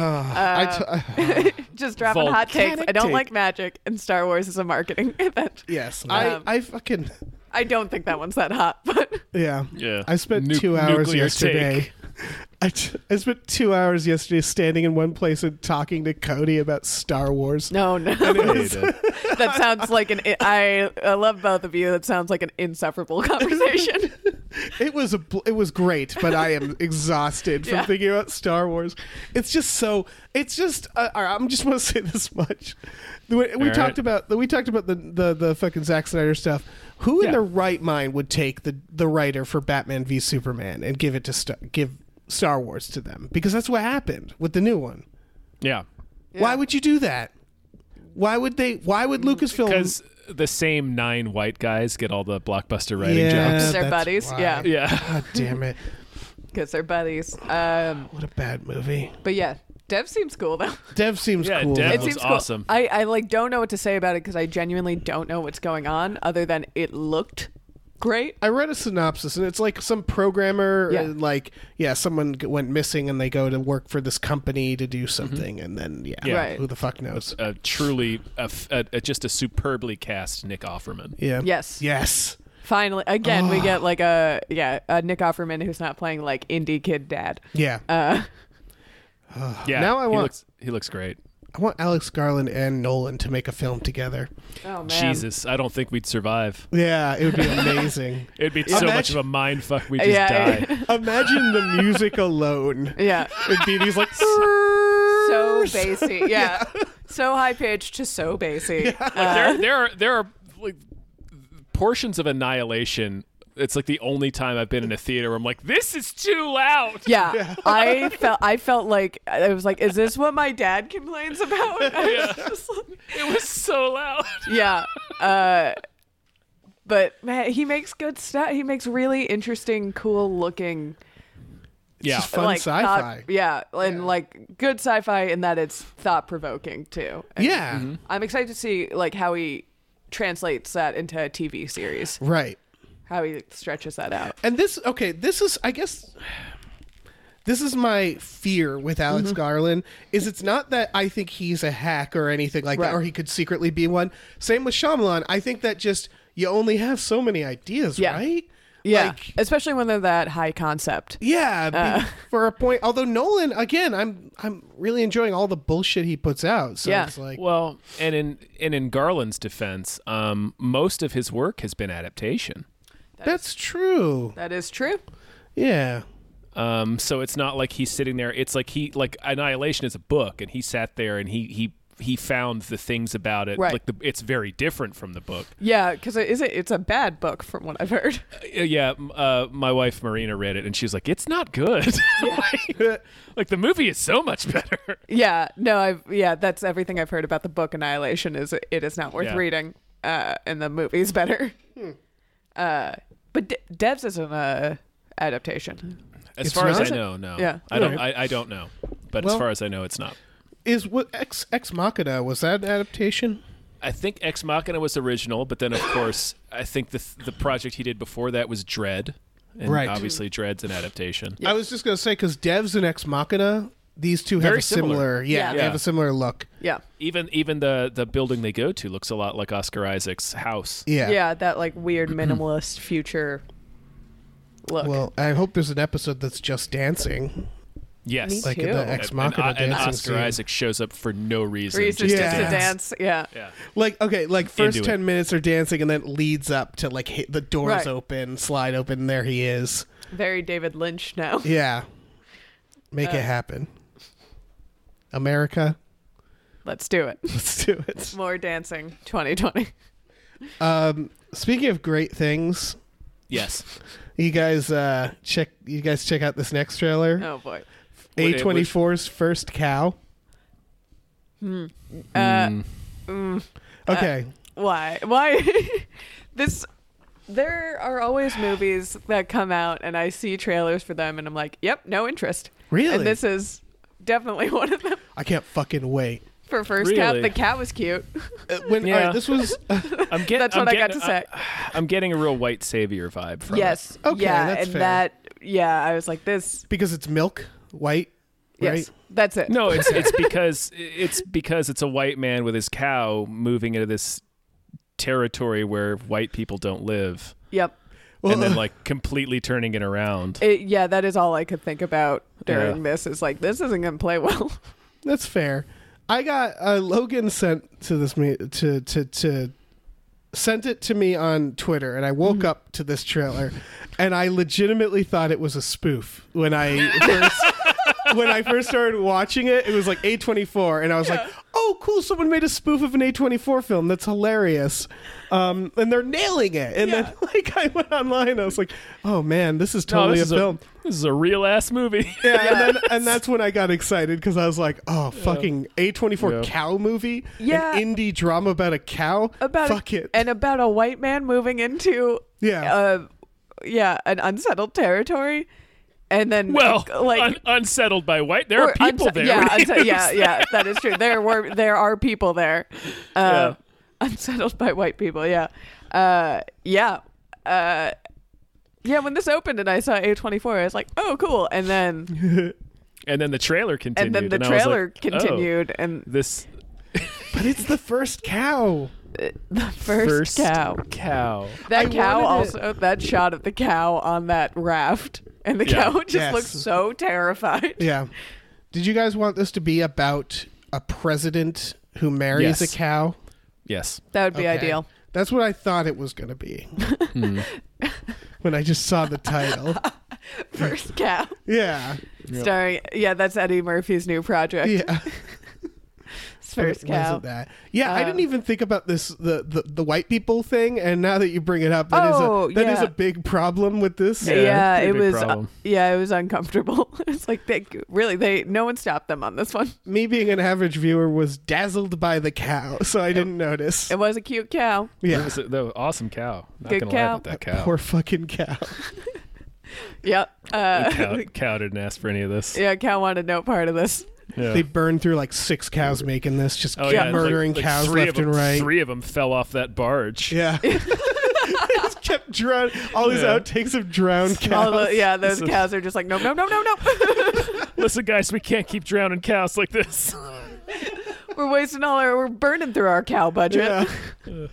I t- just dropping hot takes. Volcanic I don't take. like magic, and Star Wars is a marketing event. yes, Um, I I fucking. I don't think that one's that hot, but Yeah. Yeah. I spent Nu- two hours nuclear yesterday. take. I, t- I spent two hours yesterday standing in one place and talking to Cody about Star Wars. no, no. Yeah, you did. That sounds like an. I I love both of you. That sounds like an insufferable conversation. It was a bl- it was great, but I am exhausted from Yeah. thinking about Star Wars. It's just so. It's just. Uh, all right, I'm just want to say this much. We, we All talked right. about we talked about the, the the fucking Zack Snyder stuff. Who in Yeah. their right mind would take the the writer for Batman v Superman and give it to Star, give Star Wars to them? Because that's what happened with the new one. Yeah. Why would you do that? Why would they? Why would Lucasfilm? Because the same nine white guys get all the blockbuster writing Yeah. jobs. They're that's buddies, why. yeah. Yeah. God damn it! Because they're buddies. Um, What a bad movie. but yeah, Dev seems cool though. Dev seems Yeah, cool. Dev though. It looks seems cool. awesome. I, I like don't know what to say about it because I genuinely don't know what's going on other than it looked great. I read a synopsis, and it's like some programmer, Yeah. uh, like yeah, someone g- went missing, and they go to work for this company to do something, and then yeah, Yeah. Right. who the fuck knows? A truly, a f- a- a- just a superbly cast Nick Offerman. Yeah. Yes. Yes. Finally, again, we get like a yeah a Nick Offerman who's not playing like indie kid dad. Yeah. Uh, Yeah. Now I he want- looks, he looks great. I want Alex Garland and Nolan to make a film together. oh man. Jesus, I don't think we'd survive. Yeah, it would be amazing. It'd be so much Imagine- of a mind fuck. We just Yeah. die. Imagine the music alone. Yeah. It'd be these like So bassy. Yeah. So high pitched to so bassy. Uh, there, there are there are like portions of Annihilation. It's like the only time I've been in a theater where I'm like, this is too loud. Yeah, I felt I felt like I was like, is this what my dad complains about? I was just like- It was so loud. yeah, uh, but man, he makes good stuff. He makes really interesting, cool looking, Yeah. just fun like sci-fi. thought- yeah, and like good sci-fi in that it's thought provoking too. And Yeah. I'm excited to see like how he translates that into a T V series, Right. how he stretches that out. And this, okay, this is, I guess, this is my fear with Alex Mm-hmm. Garland, is it's not that I think he's a hack or anything like Right. that, or he could secretly be one. Same with Shyamalan. I think that just, you only have so many ideas, Yeah. right? Yeah, Like, especially when they're that high concept. yeah, be- Uh. for a point. Although Nolan, again, I'm I'm really enjoying all the bullshit he puts out. So Yeah. it's like, Well, and in and in Garland's defense, um, most of his work has been adaptation. that's true. That is true. Yeah. Um, so it's not like he's sitting there. It's like he like Annihilation is a book, and he sat there and he he he found the things about it. Right. Like the, it's very different from the book. Yeah, because it is a, it's a bad book from what I've heard. Uh, yeah, m- uh, my wife Marina read it, and she's like, "It's not good. like, like the movie is so much better." Yeah, no, I've yeah, that's everything I've heard about the book Annihilation is it is not worth Yeah. reading, uh, and the movie's better. Uh, but De- Devs isn't a adaptation. As It's far as not? I know, no. Yeah. I don't. Okay. I, I don't know, but Well- as far as I know, it's not. Is what Ex Ex Machina, was that an adaptation? I think Ex Machina was original, but then of course I think the the project he did before that was Dread, and Right. obviously Dread's an adaptation. I was just gonna say because Dev's an Ex Machina these two have Very a similar, similar. yeah, Yeah. they have a similar look. Yeah. Even even the the building they go to looks a lot like Oscar Isaac's house. Yeah. Yeah, that like weird minimalist future look. Well, I hope there's an episode that's just dancing, Yes. Me like too. the Ex And, Machina and, and dancing Oscar scene. Isaac shows up for no reason. Reason just Yeah. just to to dance. dance. Yeah. Yeah. Like okay, like first Into it. ten minutes are dancing, and then it leads up to like hit, the doors Right. open, slide open, and there he is. Very David Lynch now. Yeah, make Uh. it happen, America. Let's do it. Let's do it. More dancing twenty twenty. Um, speaking of great things, Yes. you guys uh, check. You guys check out this next trailer. Oh boy. A twenty-four's first cow. Uh, Mm. mm, Okay. why? Why? this. There are always movies that come out, and I see trailers for them, and I'm like, "Yep, no interest." Really? And this is definitely one of them. I can't fucking wait. For first cat, Really? the cat was cute. Uh, when Yeah. all right, this was I'm getting. That's I'm what I got getting- to say. I, I'm getting a real white savior vibe from it. Yes. Okay, yeah, that's and fair. that. Yeah, I was like, "This." because it's milk, white, right? Yes, that's it. No, it's it's because it's because it's a white man with his cow moving into this territory where white people don't live, Yep. Well, and then like completely turning it around. It, yeah, that is all I could think about during Yeah. this. Is like, this isn't gonna play well. that's fair. I got uh, Logan sent to this me to to to sent it to me on Twitter, and I woke Mm-hmm. up to this trailer, and I legitimately thought it was a spoof when I first when I first started watching it. It was like A twenty-four, and I was like, "Oh, cool! Someone made a spoof of an A twenty-four film. That's hilarious." Um, and they're nailing it. And then like I went online, and I was like, "Oh man, this is No, totally this a is film." This is a real ass movie. Yeah, and then and that's when I got excited because I was like, "Oh, fucking A twenty-four Yeah. cow movie, Yeah. an indie drama about a cow, About fuck a, it." and about a white man moving into Yeah. uh yeah an unsettled territory, and then Well, like un- unsettled by white. There are or people unse- there. Yeah, What do you unse- yeah, yeah. That is true. There were there are people there, uh, unsettled by white people. Yeah, uh, yeah, uh, yeah. When this opened and I saw A twenty-four, I was like, oh, cool. And then And then the trailer continued. and then the I was trailer like, oh, continued, and this But it's the first cow. the first, cow. Cow. That I cow wanted it- also that shot of the cow on that raft, and the Yeah. cow just Yes. looks so terrified. Yeah. Did you guys want this to be about a president who marries Yes. a cow? Yes. That would be Okay. ideal. That's what I thought it was going to be Hmm. when I just saw the title. First cow. Yeah. Starring, yeah, that's Eddie Murphy's new project. Yeah. First It wasn't cow. that. Yeah, I Uh, didn't even think about this the, the the white people thing, and now that you bring it up, that is Oh, a that is yeah. a big problem with this. Yeah, Yeah, pretty it big was. Uh, problem. yeah, it was uncomfortable. It's like they really they no one stopped them on this one. Me being an average viewer was dazzled by the cow, so I didn't notice. It was a cute cow. That Yeah, was a, that was awesome cow. Not Good gonna lie cow. about that cow. poor fucking cow. Yep. Uh, cow. Cow didn't ask for any of this. yeah, cow wanted no part of this. Yeah. They burned through like six cows making this, just Oh keep yeah, like- murdering like cows three left of them, and right. Three of them fell off that barge. Yeah. Just kept drown. All these Yeah. outtakes of drowned cows. All the, yeah, those This is- cows are just like no, no, no, no, no. Listen, guys, we can't keep drowning cows like this. We're wasting all our. We're burning through our cow budget. Yeah.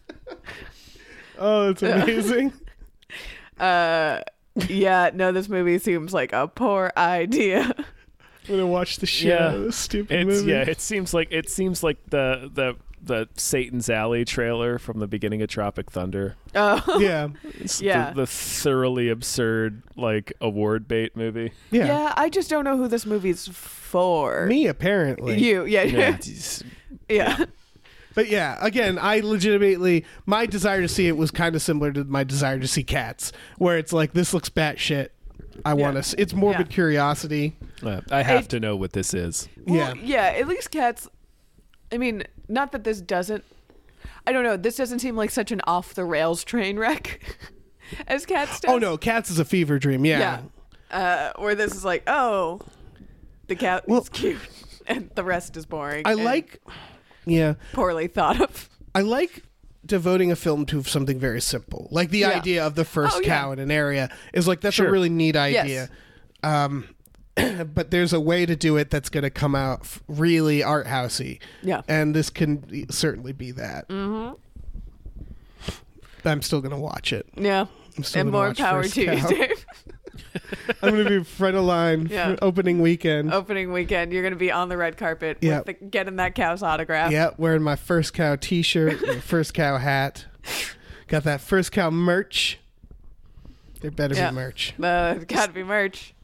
Oh, it's amazing. Uh, yeah. No, this movie seems like a poor idea. I'm gonna watch the shit Yeah. out of this stupid It's movie. yeah. It seems like it seems like the the the Satan's Alley trailer from the beginning of Tropic Thunder. Oh, yeah. It's Yeah. the, the thoroughly absurd like award bait movie. Yeah. yeah. I just don't know who this movie's for. Me apparently. You, yeah, Yeah. yeah. It's- yeah. But yeah, again, I legitimately my desire to see it was kind of similar to my desire to see Cats, where it's like this looks batshit. I want to. It's morbid Yeah. curiosity. uh, I have It- to know what this is. Well, Yeah. yeah, at least Cats. I mean, not that this doesn't. I don't know. This doesn't seem like such an off the rails train wreck as Cats does. Oh no, Cats is a fever dream. Yeah. Yeah. Uh, where this is like, oh, the cat Well- is cute, and the rest is boring. I and like. Yeah, poorly thought of. I like devoting a film to something very simple, like the Yeah. idea of the first Oh, yeah. cow in an area is like that's Sure. a really neat Yes. idea. Um, but there's a way to do it that's going to come out f- really art housey. Yeah. And this can certainly be that. Mm-hmm. I'm still going to watch it. Yeah. I'm still And gonna more watch power First to you, Cow. Dave. I'm going to be front of line Yeah. for opening weekend. Opening weekend, you're going to be on the red carpet Yeah. with the, getting that cow's autograph. Yeah, wearing my First Cow t-shirt, and First Cow hat. Got that First Cow merch. There better Yeah. be merch. Uh, gotta be merch.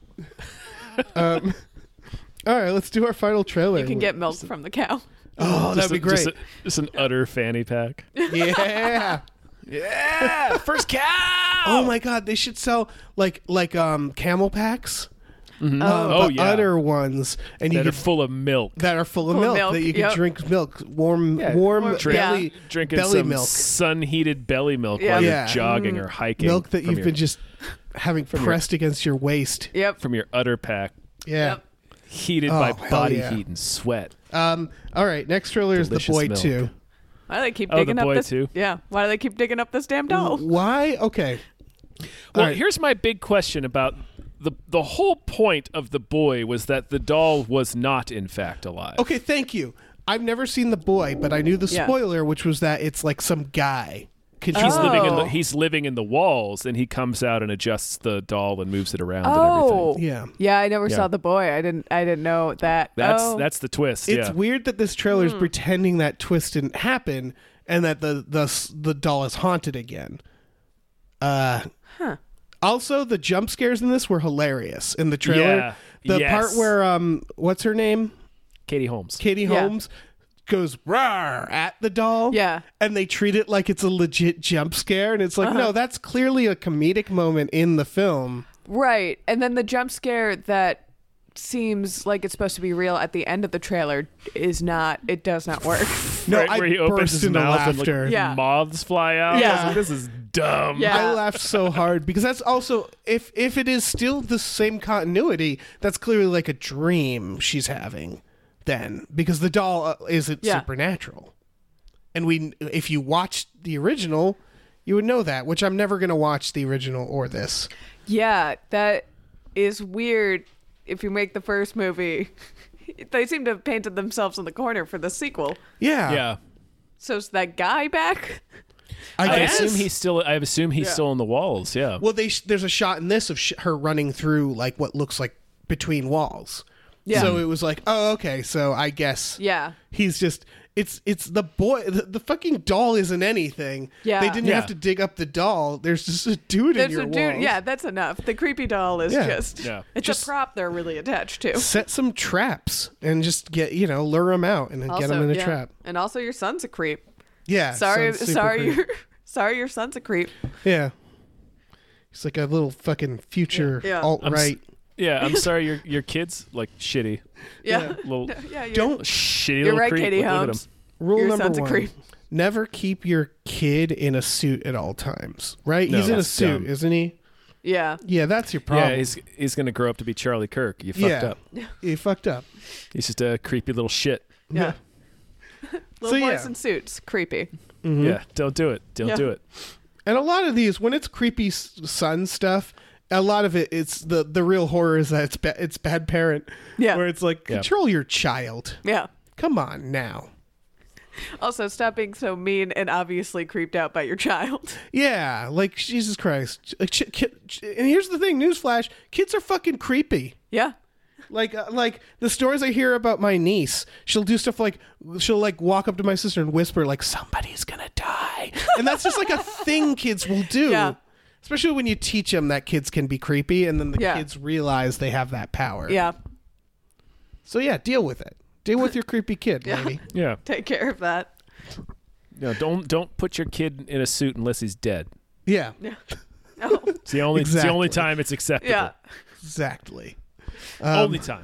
Um, all right, let's do our final trailer. You can get milk from the cow. Oh, Just that'd be a- great. Just, a- just an utter fanny pack. Yeah. Yeah, first cow. Oh my God, they should sell like like um camel packs. Mhm. Uh, oh but yeah, udder ones, and you that are could, full of milk. that are full of Full of milk, milk, that you can yep. drink milk, warm, Yeah, warm warm- belly, yeah. Drinking belly some milk, sun-heated belly milk Yeah. while Yeah. you're jogging or hiking. milk that from you've your, been just having your- pressed against your waist. Yep. from your udder pack, Yeah. Yep. heated Oh, by hell body yeah. heat and sweat. Um. All right. Next trailer is The Delicious Boy milk. Two. Why do they keep Oh, The digging Boy up this? too? Yeah. Why do they keep digging up this damn doll? Why? Okay. Well, right. here's my big question about the the whole point of The Boy was that the doll was not in fact alive. Okay. Thank you. I've never seen The Boy, but I knew the Yeah. spoiler, which was that it's like some guy. He's Oh. living in the he's living in the walls, and he comes out and adjusts the doll and moves it around and Oh. everything. Yeah. Yeah, I never Yeah. saw the boy. I didn't. I didn't know that. That's oh. that's the twist. It's yeah. weird that this trailer is pretending that twist didn't happen and that the the the doll is haunted again. Uh, Huh. Also, the jump scares in this were hilarious in the trailer. Yeah. The Yes. part where um, what's her name? Katie Holmes. Katie Yeah. Holmes goes rawr at the doll. Yeah. And they treat it like it's a legit jump scare, and it's like, Uh-huh. no, that's clearly a comedic moment in the film. Right. And then the jump scare that seems like it's supposed to be real at the end of the trailer is not. It does not work. No, right, I where he opens burst his into mouth laughter. and like, Yeah. moths fly out. Yeah. I was like, this is dumb. Yeah. I laughed so hard because that's also if if it is still the same continuity, that's clearly like a dream she's having then because the doll uh, isn't Yeah. supernatural. And we if you watched the original, you would know that, which I'm never going to watch the original or this. Yeah, that is weird. If you make the first movie, they seem to have painted themselves in the corner for the sequel. Yeah. Yeah. So is that guy back? I, I guess. assume he's still. I assume he's Yeah. still in the walls. Yeah. Well, they sh- there's a shot in this of sh- her running through like what looks like between walls. Yeah. So it was like, oh, okay. So I guess Yeah. he's just it's it's the boy. The, the fucking doll isn't anything. Yeah. They didn't Yeah. have to dig up the doll. There's just a dude There's in your a dude. walls. Yeah, that's enough. The creepy doll is Yeah. just. Yeah. It's Just- a prop they're really attached to. Set some traps and just get you know lure him out and then get him in a yeah. trap. And also, your son's a creep. Yeah. Sorry, sounds super sorry, creepy. your sorry, your son's a creep. Yeah. He's like a little fucking future Yeah. alt I'm s- right. Yeah. I'm sorry. Your your kid's like shitty. Yeah, Little yeah. You're, Don't shitty You're little right, creep. Katie Look- look at Holmes. him. Rule Your number son's a one: creep. never keep your kid in a suit at all times. Right? No, He's in a that's suit, dumb. isn't he? Yeah, Yeah, that's your problem. Yeah. He's he's gonna grow up to be Charlie Kirk. You fucked yeah. up. You fucked up. He's just a creepy little shit. yeah. Little So, boys yeah. in suits, creepy. Mm-hmm. Yeah. Don't do it. Don't Yeah. do it. And a lot of these, when it's creepy s- son stuff, a lot of it, it's the the real horror is that it's ba- it's bad parent. Yeah. Where it's like Yeah. control your child. Yeah. Come on now. Also, stop being so mean and obviously creeped out by your child. Yeah, like Jesus Christ. Like, ch- ki- ch- and here's the thing: newsflash, kids are fucking creepy. Yeah. Like, uh, like the stories I hear about my niece, she'll do stuff like she'll like walk up to my sister and whisper like somebody's gonna die, and that's just like a thing kids will do. Yeah. Especially when you teach them that kids can be creepy, and then the Yeah. kids realize they have that power. Yeah. So yeah, deal with it. Deal with your creepy kid, Yeah. lady. Yeah. Take care of that. No. Don't don't put your kid in a suit unless he's dead. Yeah, Yeah. No. It's the only. It's the only Exactly. time it's acceptable. Yeah. exactly. only time.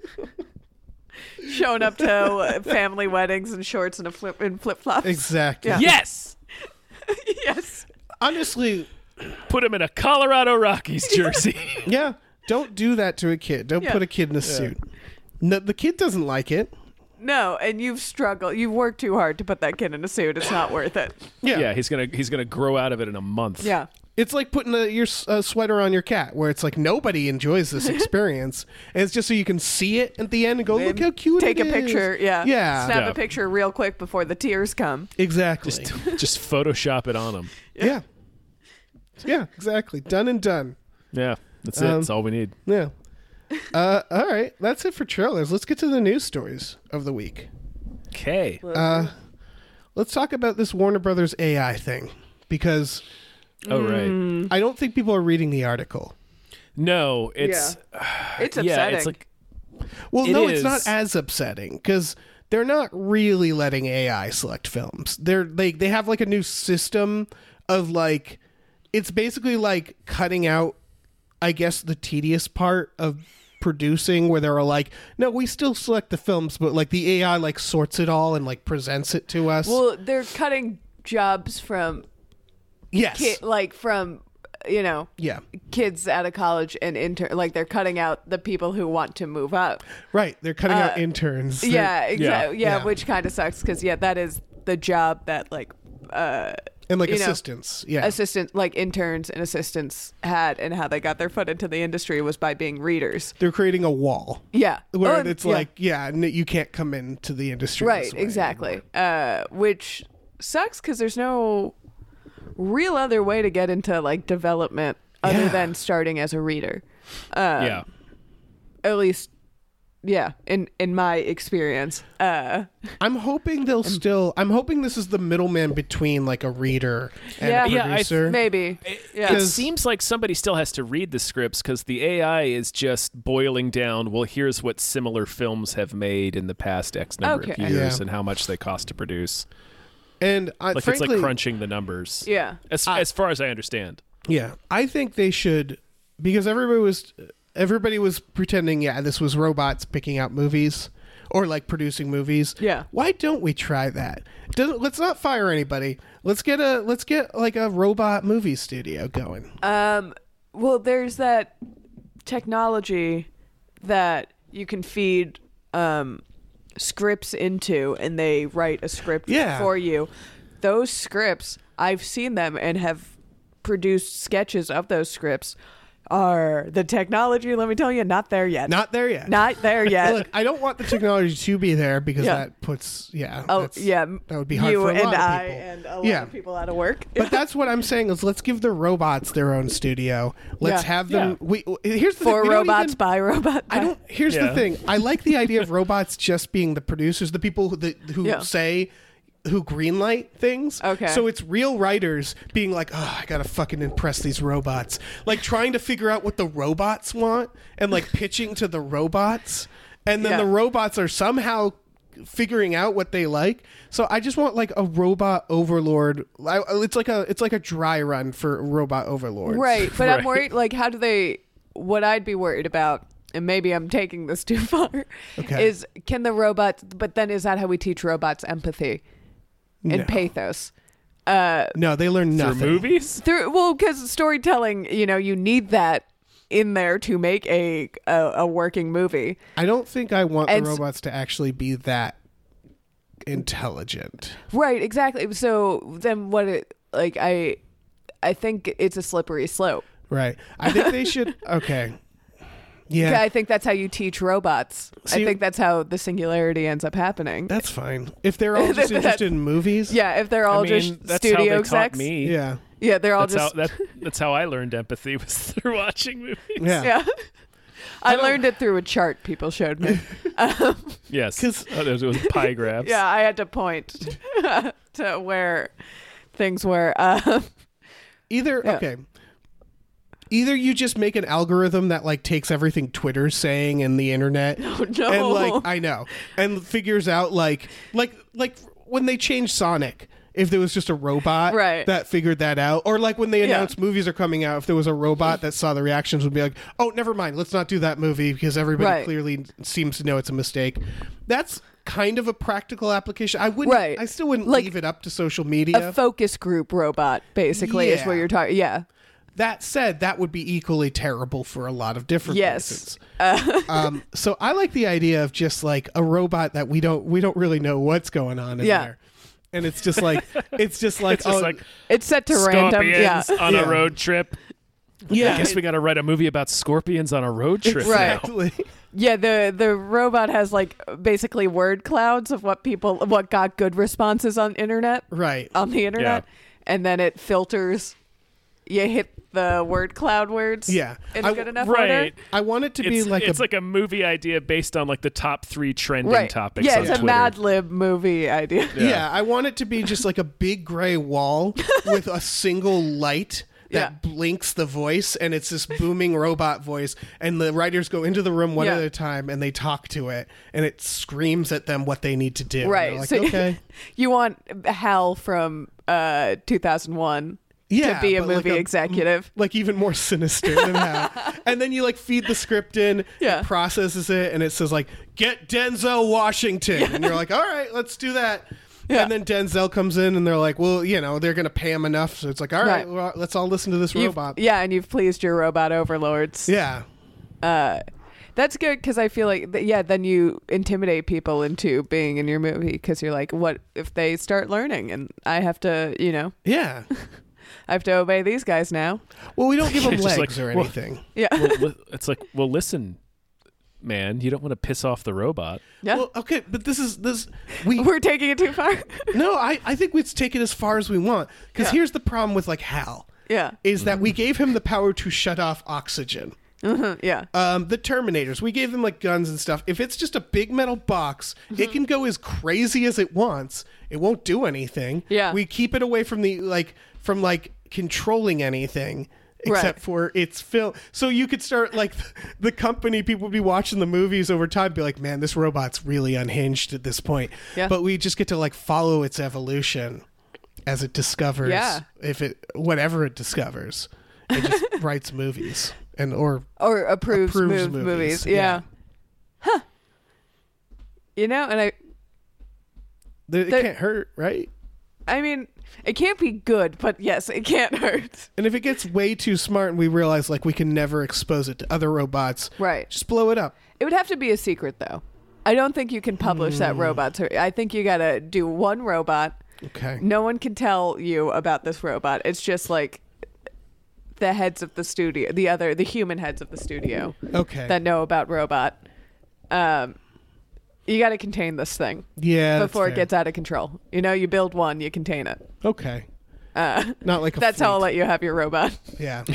Showing up to uh, family weddings in shorts and a flip in flip flops. Exactly. Yeah. Yes. Yes. Honestly, Put him in a Colorado Rockies jersey. yeah. Don't do that to a kid. Don't Yeah. put a kid in a suit. No, the kid doesn't like it. No, and you've struggled. You've worked too hard to put that kid in a suit. It's not worth it. Yeah. yeah. He's gonna he's gonna grow out of it in a month. Yeah. It's like putting a, your uh, sweater on your cat, where it's like nobody enjoys this experience, and it's just so you can see it at the end and go, "Look how cute Take it a is." picture, yeah. Yeah. Snap Yeah. a picture real quick before the tears come. Exactly. Just, just Photoshop it on them. yeah. Yeah, exactly. Done and done. Yeah, that's it. Um, That's all we need. Yeah. Uh, all right, that's it for trailers. Let's get to the news stories of the week. Okay. Uh, let's talk about this Warner Brothers A I thing, because Oh, right. I don't think people are reading the article. No, it's It's yeah, upsetting. it's like Well, It no, is. it's not as upsetting because they're not really letting A I select films. They're they they have like a new system of like it's basically like cutting out, I guess, the tedious part of producing, where they're like, no, we still select the films, but like the A I like sorts it all and like presents it to us. Well, they're cutting jobs from yes, ki- like from you know yeah, kids out of college and intern. Like they're cutting out the people who want to move up. right. They're cutting out Uh, interns. They're- Yeah, exactly. Yeah, Yeah. which kind of sucks because yeah, that is the job that like uh and like you know, assistants. Yeah, assistant like interns and assistants had, and how they got their foot into the industry was by being readers. they're creating a wall. Yeah, Where Oh, it's yeah. like, yeah, n- you can't come into the industry. right, this way exactly. Uh, which sucks because there's no real other way to get into like development other Yeah. than starting as a reader. Um, yeah. At least, yeah, in in my experience. Uh, I'm hoping they'll still. I'm hoping this is the middleman between like a reader and Yeah. a Yeah, I- producer. maybe. Yeah. It 'Cause- seems like somebody still has to read the scripts because the A I is just boiling down. Well, here's what similar films have made in the past X number Okay. of years Yeah. and how much they cost to produce. and I, Like frankly, it's like crunching the numbers. Yeah. As I- as far as I understand. yeah, I think they should, because everybody was everybody was pretending, yeah, this was robots picking out movies or like producing movies. Yeah. Why don't we try that? Doesn't, let's not fire anybody. Let's get a let's get like a robot movie studio going. Um, well, there's that technology that you can feed um, scripts into, and they write a script Yeah. for you. Those scripts, I've seen them and have produced sketches of those scripts. Are the technology? Let me tell you, not there yet. Not there yet. Not there yet. Look, I don't want the technology to be there because Yeah. that puts yeah. oh that's- yeah, that would be hard you for a and lot of I people. and a lot Yeah. of people out of work. But that's what I'm saying is let's give the robots their own studio. Let's Yeah. have them. Yeah. We here's the For thing. we don't robots even- by robot. I don't. Here's Yeah. the thing. I like the idea of robots just being the producers, the people who, the, who Yeah. say, who greenlight things. Okay. So it's real writers being like, oh, I gotta fucking impress these robots, like trying to figure out what the robots want and like pitching to the robots, and then Yeah. the robots are somehow figuring out what they like. So I just want like a robot overlord. I, it's like a it's like a dry run for robot overlords. Right, but I'm Right. worried. Like, how do they? What I'd be worried about, and maybe I'm taking this too far, Okay. is can the robots? But then, is that how we teach robots empathy and No. pathos? Uh, No, they learn Through nothing. movies? through well, because storytelling, you know, you need that in there to make a a, a working movie. I don't think I want And the s- robots to actually be that intelligent. Right, exactly. So then, what? It like I, I think it's a slippery slope. Right. I think they should. Okay. Yeah. I think that's how you teach robots. See- I think that's how the singularity ends up happening. That's fine. If they're all just interested in movies. Yeah, if they're all I mean, just that's how studio they execs. taught me. Yeah. Yeah, they're all That's how just that, that's how I learned empathy was through watching movies. Yeah. yeah. I learned it through a chart people showed me. Yes. 'Cause- Oh, there was, it was pie graphs. Yeah, I had to point to where things were. Uh, Either Yeah. okay. Either you just make an algorithm that like takes everything Twitter's saying and the internet oh, no. and like I know and figures out like like like when they changed Sonic, if there was just a robot Right. that figured that out, or like when they Yeah. announced movies are coming out, if there was a robot that saw the reactions would be like, oh, never mind, let's not do that movie because everybody Right. clearly seems to know it's a mistake. That's kind of a practical application. I wouldn't. Right. I still wouldn't Like, leave it up to social media. a focus group robot, basically, is Yeah. what you're talking. Yeah. That said, that would be equally terrible for a lot of different Yes. reasons. Uh, Um, so I like the idea of just like a robot that we don't we don't really know what's going on in Yeah. there. and it's just like it's just like It's just oh like It's set to random. Yeah. scorpions on Yeah. a road trip. yeah, I guess we got to write a movie about scorpions on a road trip. Right. now. exactly. Yeah, the the robot has like basically word clouds of what people what got good responses on internet Right. on the internet, and then it filters. You hit the word cloud words. Yeah. in I- a good enough order. Right. I want it to be It's, like it's a like a movie idea based on like the top three trending Right. topics Yeah, on it's a Twitter. Mad Lib movie idea. yeah. I want it to be just like a big gray wall with a single light that Yeah. blinks the voice, and it's this booming robot voice, and the writers go into the room one Yeah. at a time and they talk to it, and it screams at them what they need to do. And Right. they're like, so okay. you want Hal from uh, two thousand one Yeah, to be a but like movie a- executive. Like even more sinister than that. And then you like feed the script in, Yeah. it processes it, and it says like, get Denzel Washington. And you're like, all right, let's do that. Yeah. And then Denzel comes in and they're like, well, you know, they're going to pay him enough. So it's like, all right, Right. well, let's all listen to this You've- robot. Yeah, and you've pleased your robot overlords. Yeah. Uh, that's good because I feel like, th- yeah, then you intimidate people into being in your movie because you're like, what if they start learning and I have to, you know, Yeah. I have to obey these guys now. Well, we don't give them It's just legs like, or well- anything. Yeah. Well, li- it's like, well, listen, man, you don't want to piss off the robot. yeah. Well, okay, but this is this we We're taking it too far. no, I I think we take it as far as we want because Yeah. here's the problem with like Hal yeah. is that we gave him the power to shut off oxygen. Mhm, yeah. Um, the Terminators, we gave them like guns and stuff. If it's just a big metal box, Mm-hmm. it can go as crazy as it wants. It won't do anything. Yeah. We keep it away from the like from like controlling anything except Right. for its film. So you could start like the company people would be watching the movies over time, be like, man, this robot's really unhinged at this point. Yeah. But we just get to like follow its evolution as it discovers Yeah. if it whatever it discovers. It just writes movies and or Or approves, approves move, movies, movies. yeah. Yeah. Huh. You know, and I, They- It The- can't hurt, right? I mean, it can't be good, but yes, it can't hurt. And if it gets way too smart and we realize like we can never expose it to other robots, Right. just blow it up. It would have to be a secret, though. I don't think you can publish Hmm. that robot. To, I think you got to do one robot. Okay. No one can tell you about this robot. It's just like the heads of the studio, the other, the human heads of the studio Okay. that know about robot. Um, you got to contain this thing yeah. that's before it fair. gets out of control. You know, you build one, you contain it. Okay. Uh, Not like a that's how I'll fleet. let you have your robot. Yeah.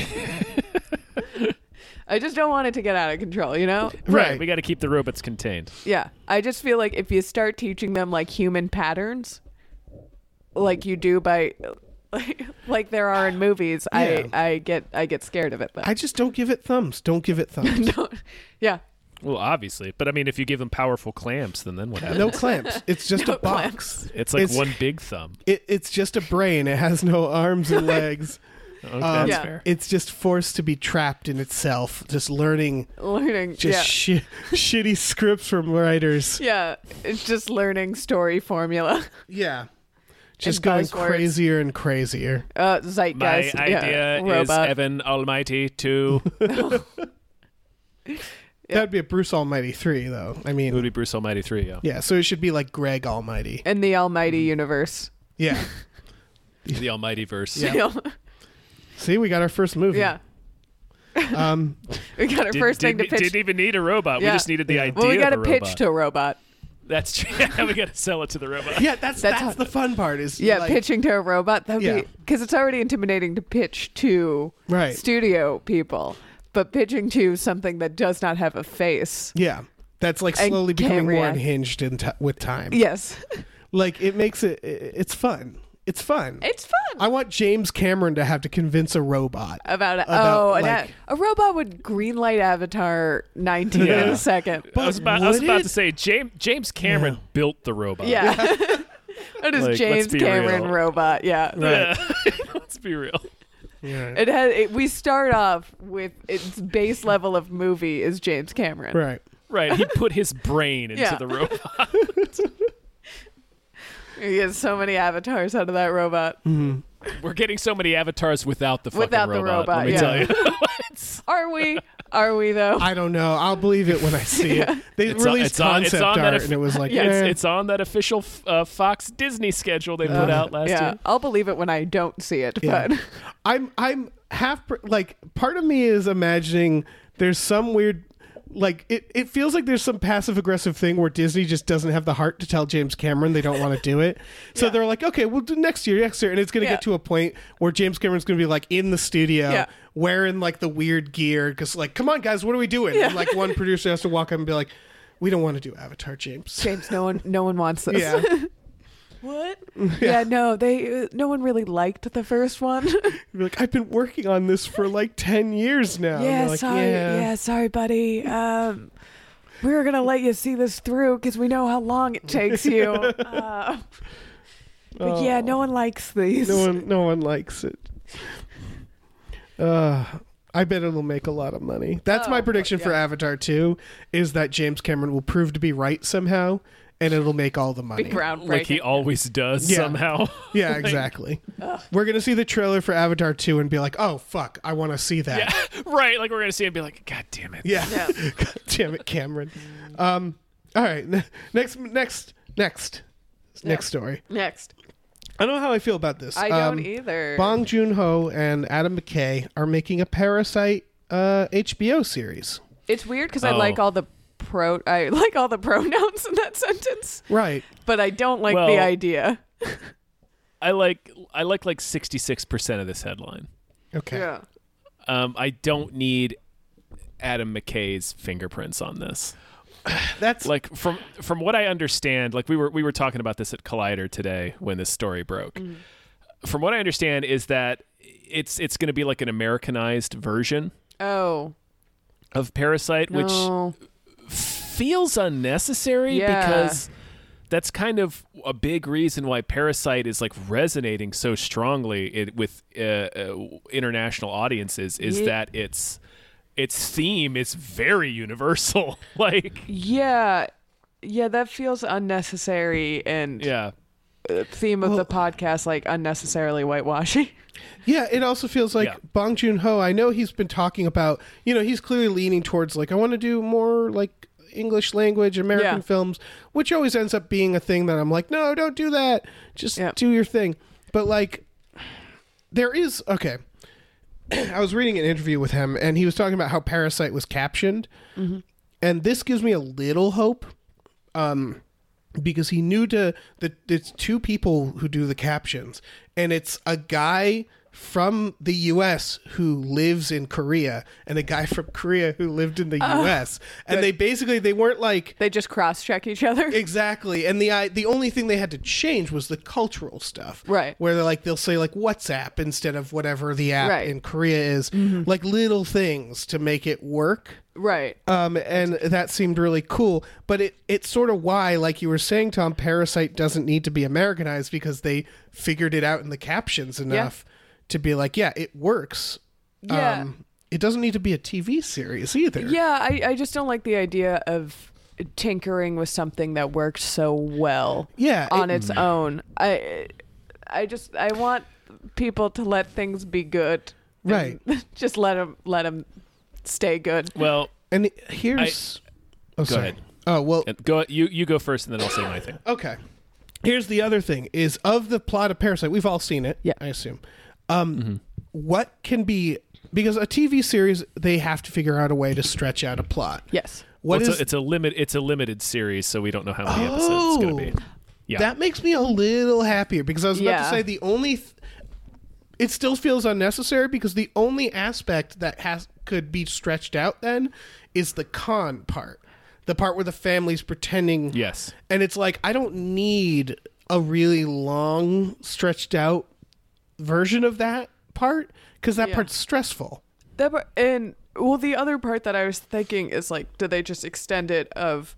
I just don't want it to get out of control, you know? Right. We got to keep the robots contained. Yeah. I just feel like if you start teaching them like human patterns, like you do by like, like there are in movies, Yeah. I I get I get scared of it then. I just don't give it thumbs. Don't give it thumbs. Don't- yeah. Well, obviously, but I mean, if you give them powerful clamps, then then what happens? No clamps. It's just No a box. clamps. It's like It's- one big thumb. It, it's just a brain. It has no arms and legs. Okay, Um, that's Yeah. fair. It's just forced to be trapped in itself, just learning Learning. just yeah. shi- shitty scripts from writers. yeah. It's just learning story formula. Yeah. Just And going buzzwords. crazier and crazier. Uh, My zeitgeist. idea yeah. is Robot. Evan Almighty to That'd be a Bruce Almighty three, though. I it would mean, be Bruce Almighty three. Yeah, yeah, so it should be like Greg Almighty. In the Almighty universe. Yeah. the Almighty verse. Yeah. See, we got our first movie. yeah. Um, We got our Did, first thing to didn't, pitch. didn't even need a robot. Yeah. We just needed the idea. well, we got of to a pitch robot. to a robot. That's true. Yeah, we got to sell it to the robot. yeah, that's That's that's, how- the fun part. Is Yeah, like, pitching to a robot. That would Yeah. be because it's already intimidating to pitch to Right. studio people, but pitching to something that does not have a face. Yeah, that's like And slowly can't becoming more react. unhinged in t- with time. Yes, Like it makes it. i- It's fun. It's fun. it's fun. I want James Cameron to have to convince a robot. About, About, oh, an like- a, a robot would greenlight Avatar nineteen in Yeah. a second. I was about, I was would about it? to say James James Cameron Yeah. built the robot. Yeah, that is Like, let's James be Cameron real. robot. Yeah, Yeah. Let's be real. Yeah. it has. It, we start off with its base level of movie is James Cameron. Right. Right. He put his brain into Yeah. the robot. He gets so many avatars out of that robot. We're getting so many avatars without the fucking Without the robot. robot, Let me yeah. tell you. Are we? Are we though? I don't know. I'll believe it when I see it. They It's on- released it's on- it's concept on that art, of- and it was like, Yeah, eh. it's, it's on that official uh, Fox Disney schedule they put Uh, out last yeah, year. I'll believe it when I don't see it. Yeah. But I'm I'm half per- like part of me is imagining there's some weird like it, it feels like there's some passive aggressive thing where Disney just doesn't have the heart to tell James Cameron they don't want to do it. So Yeah. they're like, okay, we'll do next year, next year, and it's gonna Yeah. get to a point where James Cameron's gonna be like in the studio Yeah. wearing like the weird gear because like, come on guys, what are we doing? Yeah. And like one producer has to walk up and be like, we don't want to do Avatar, James. James, no one, no one wants this. Yeah. What? Yeah. no, they, uh, no one really liked the first one. Be like, I've been working on this for like ten years now. And yeah, they're like, sorry. yeah. Yeah. sorry, buddy. Um, we were gonna let you see this through because we know how long it takes you. Uh, but yeah, no one likes these. No one, no one likes it. Uh, I bet it'll make a lot of money. That's Oh, my prediction for yeah. Avatar two, is that James Cameron will prove to be right somehow, and it'll make all the money. Big groundbreaking. Like he always does Yeah. somehow. Yeah, exactly. We're gonna see the trailer for Avatar two and be like, "Oh fuck, I want to see that." Yeah, right. Like we're gonna see it and be like, God damn it. Yeah. Yeah. God damn it, Cameron. Um. All right. n- Next. Next. Next. Next story. Next. I don't know how I feel about this. I Um, don't either. Bong Joon-ho and Adam McKay are making a Parasite uh, H B O series. It's weird because I Oh. like all the pro. I like all the pronouns in that sentence, Right. but I don't like Well- the idea. I like I like like sixty-six percent of this headline. Okay. Yeah. Um, I don't need Adam McKay's fingerprints on this. That's Like from from what I understand, like we were we were talking about this at Collider today when this story broke. Mm. From what I understand is that it's it's going to be like an Americanized version Oh of Parasite, which no. feels unnecessary Yeah. because that's kind of a big reason why Parasite is like resonating so strongly it, with uh, uh, international audiences is Ye- that its its theme is very universal. Like, Yeah. Yeah, that feels unnecessary and yeah, uh, theme of Well- the podcast like unnecessarily whitewashy. yeah. It also feels like Yeah. Bong Joon-ho. I know he's been talking about. You know, he's clearly leaning towards like I want to do more like English language American Yeah. films, which always ends up being a thing that I'm like, no, don't do that. Just Yeah. do your thing. But like, there is okay. I was reading an interview with him, and he was talking about how Parasite was captioned, and this gives me a little hope, um, because he knew to that it's two people who do the captions, and it's a guy from the U S who lives in Korea and a guy from Korea who lived in the U S and they basically they weren't like They just cross check each other. exactly, and the I, the only thing they had to change was the cultural stuff, Right. Where they're like they'll say like WhatsApp instead of whatever the app Right. in Korea is, like little things to make it work. Right. Um, and that seemed really cool, but it it's sort of why, like you were saying, Tom, Parasite doesn't need to be Americanized because they figured it out in the captions enough to be like, yeah, it works. Yeah. Um, it doesn't need to be a T V series either. Yeah, I, I just don't like the idea of tinkering with something that works so well Yeah, on it- its own. I I just I want people to let things be good. and Right. Just let them let them stay good. well, And here's oh, sorry. ahead. Oh well, and go you you go first, and then I'll say my thing. okay. Here's the other thing: is of the plot of Parasite, we've all seen it. Yeah. I assume. Um, what can be because a T V series they have to figure out a way to stretch out a plot. Yes. What Well, is it's, a, it's a limit. It's a limited series, so we don't know how many episodes it's going to be. Yeah, That makes me a little happier because I was about to Yeah. say the only. Th- it still feels unnecessary because the only aspect that has could be stretched out then is the con part, the part where the family's pretending. yes. And it's like I don't need a really long, stretched out version of that part because that Yeah. part's stressful. That part, and well, the other part that I was thinking is like, do they just extend it of,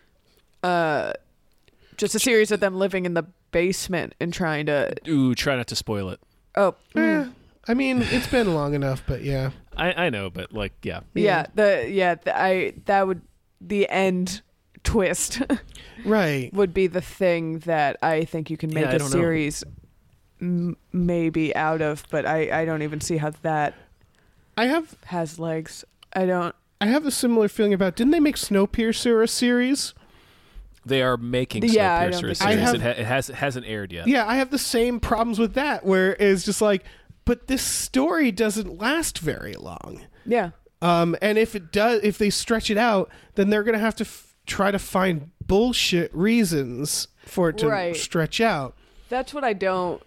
uh, just a series of them living in the basement and trying to? Ooh, try not to spoil it. Oh, Eh, I mean, it's been long enough, but yeah. I, I know, but like, yeah, yeah. The yeah, the, I that would the end twist Right. would be the thing that I think you can make Yeah, I a don't know. series m- maybe out of, but I I don't even see how that I have has legs. I don't. I have a similar feeling about. Didn't they make Snowpiercer a series? They are making Yeah, I don't Snowpiercer a think so. series. I have- it, ha- it has it hasn't aired yet. Yeah, I have the same problems with that, where it's just like, but this story doesn't last very long. Yeah. Um, and if it does, if they stretch it out, then they're gonna have to f- try to find bullshit reasons for it to Right. stretch out. That's what I don't.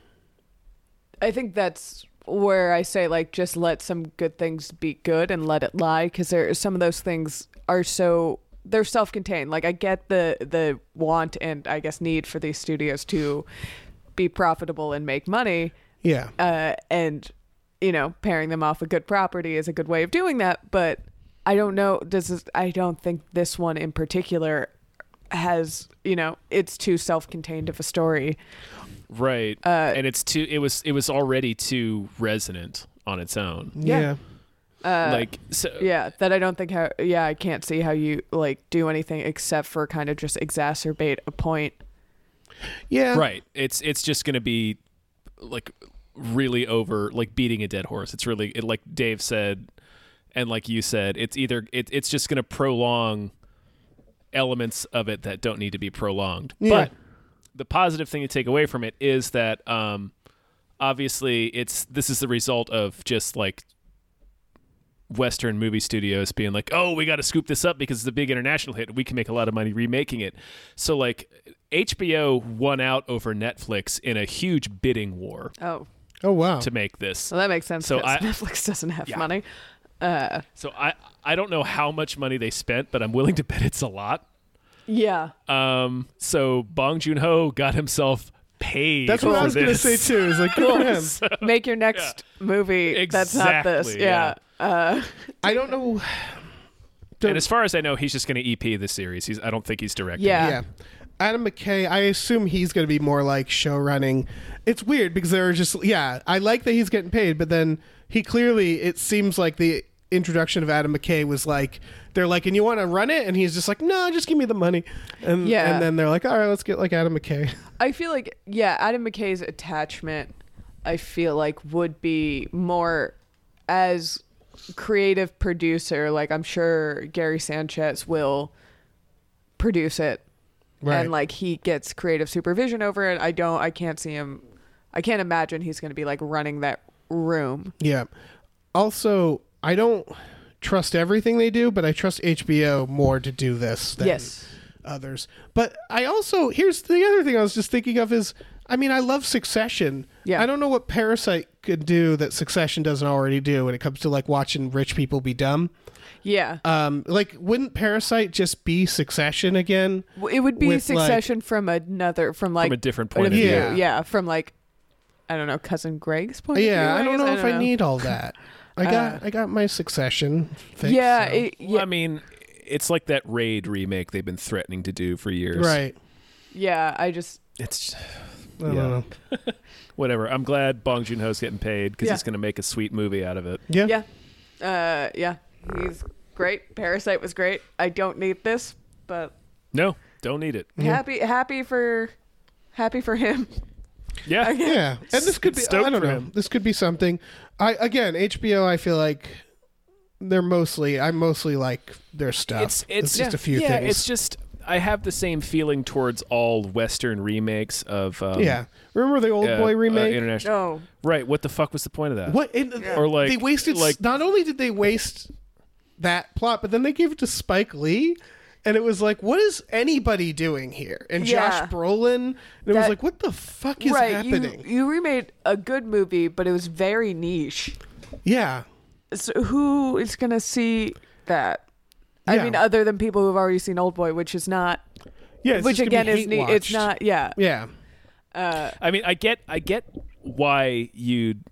I think that's where I say, like, just let some good things be good and let it lie, because there some of those things are so they're self-contained. Like, I get the the want and I guess need for these studios to be profitable and make money, Yeah, uh, and you know, pairing them off with good property is a good way of doing that. But I don't know. This is. I don't think this one in particular has. You know, it's too self-contained of a story. Right. Uh, and it's too. It was. It was already too resonant on its own. yeah, Uh, like so. Yeah, that I don't think how. Yeah, I can't see how you like do anything except for kind of just exacerbate a point. yeah. Right. It's it's just going to be like really over, like beating a dead horse. It's really it, like Dave said, and like you said, it's either it, it's just going to prolong elements of it that don't need to be prolonged. Yeah. But the positive thing to take away from it is that um, obviously it's this is the result of just like Western movie studios being like, oh, we got to scoop this up because it's a big international hit. We can make a lot of money remaking it. So like H B O won out over Netflix in a huge bidding war Oh, Oh wow. to make this. well, that makes sense. So So I- Netflix doesn't have Yeah. money. Uh, So I I don't know how much money they spent, but I'm willing to bet it's a lot. yeah. Um, so Bong Joon-ho got himself paid. That's what for I was gonna this. say too. Is like, good for him. Make your next movie that's not this. Exactly, Yeah. Uh, I don't know. And as far as I know, he's just going to E P the series. He's I don't think he's directing. Yeah. Yeah. Adam McKay, I assume he's going to be more like show running. It's weird because there are just, yeah, I like that he's getting paid, but then he clearly, it seems like the introduction of Adam McKay was like, they're like, and you want to run it? And he's just like, no, just give me the money. And, Yeah. and then they're like, all right, let's get like Adam McKay. I feel like, yeah, Adam McKay's attachment, I feel like, would be more as creative producer. Like, I'm sure Gary Sanchez will produce it. Right. And like he gets creative supervision over it. I don't I can't see him I can't imagine he's going to be like running that room. Yeah. Also, I don't trust everything they do, but I trust H B O more to do this than Yes. others. But I also, here's the other thing I was just thinking of is, I mean, I love Succession. Yeah. I don't know what Parasite could do that Succession doesn't already do when it comes to like watching rich people be dumb. Yeah. Um, like, wouldn't Parasite just be Succession again? W- it would be with, like- Succession from another from like From a different point of view. Yeah. Yeah. yeah, from like I don't know, Cousin Greg's point of view. Yeah, I don't guess. know if I need all that. I got, I got my Succession. Fix, Yeah, so. it, Well, yeah. I mean, it's like that Raid remake they've been threatening to do for years. right. yeah, I just It's I don't Yeah. know. whatever. I'm glad Bong Joon-ho's getting paid because Yeah. he's going to make a sweet movie out of it. Yeah. yeah. Uh yeah, he's great. Parasite was great. I don't need this, but No, don't need it. happy happy for happy for him. Yeah. Yeah, and this could be, Stoked I don't for know, him. this could be something. I again, H B O, I feel like they're mostly, I mostly like their stuff. It's it's just yeah, a few yeah, things. it's just I have the same feeling towards all Western remakes of um, yeah. Remember the Old uh, Boy uh, remake? international. No. Right. What the fuck was the point of that? What? In, Or like- they wasted. like- not only did they waste that plot, but then they gave it to Spike Lee, and it was like, what is anybody doing here? And Yeah. Josh Brolin, and it was That- like, what the fuck is right, happening? you you remade a good movie, but it was very niche. yeah, So who is going to see that? I Yeah. mean, other than people who've already seen Old Boy, which is not, yeah. It's which just gonna again be is neat. It's hate-watched. not, yeah. Yeah, Uh, I mean, I get I get why you'd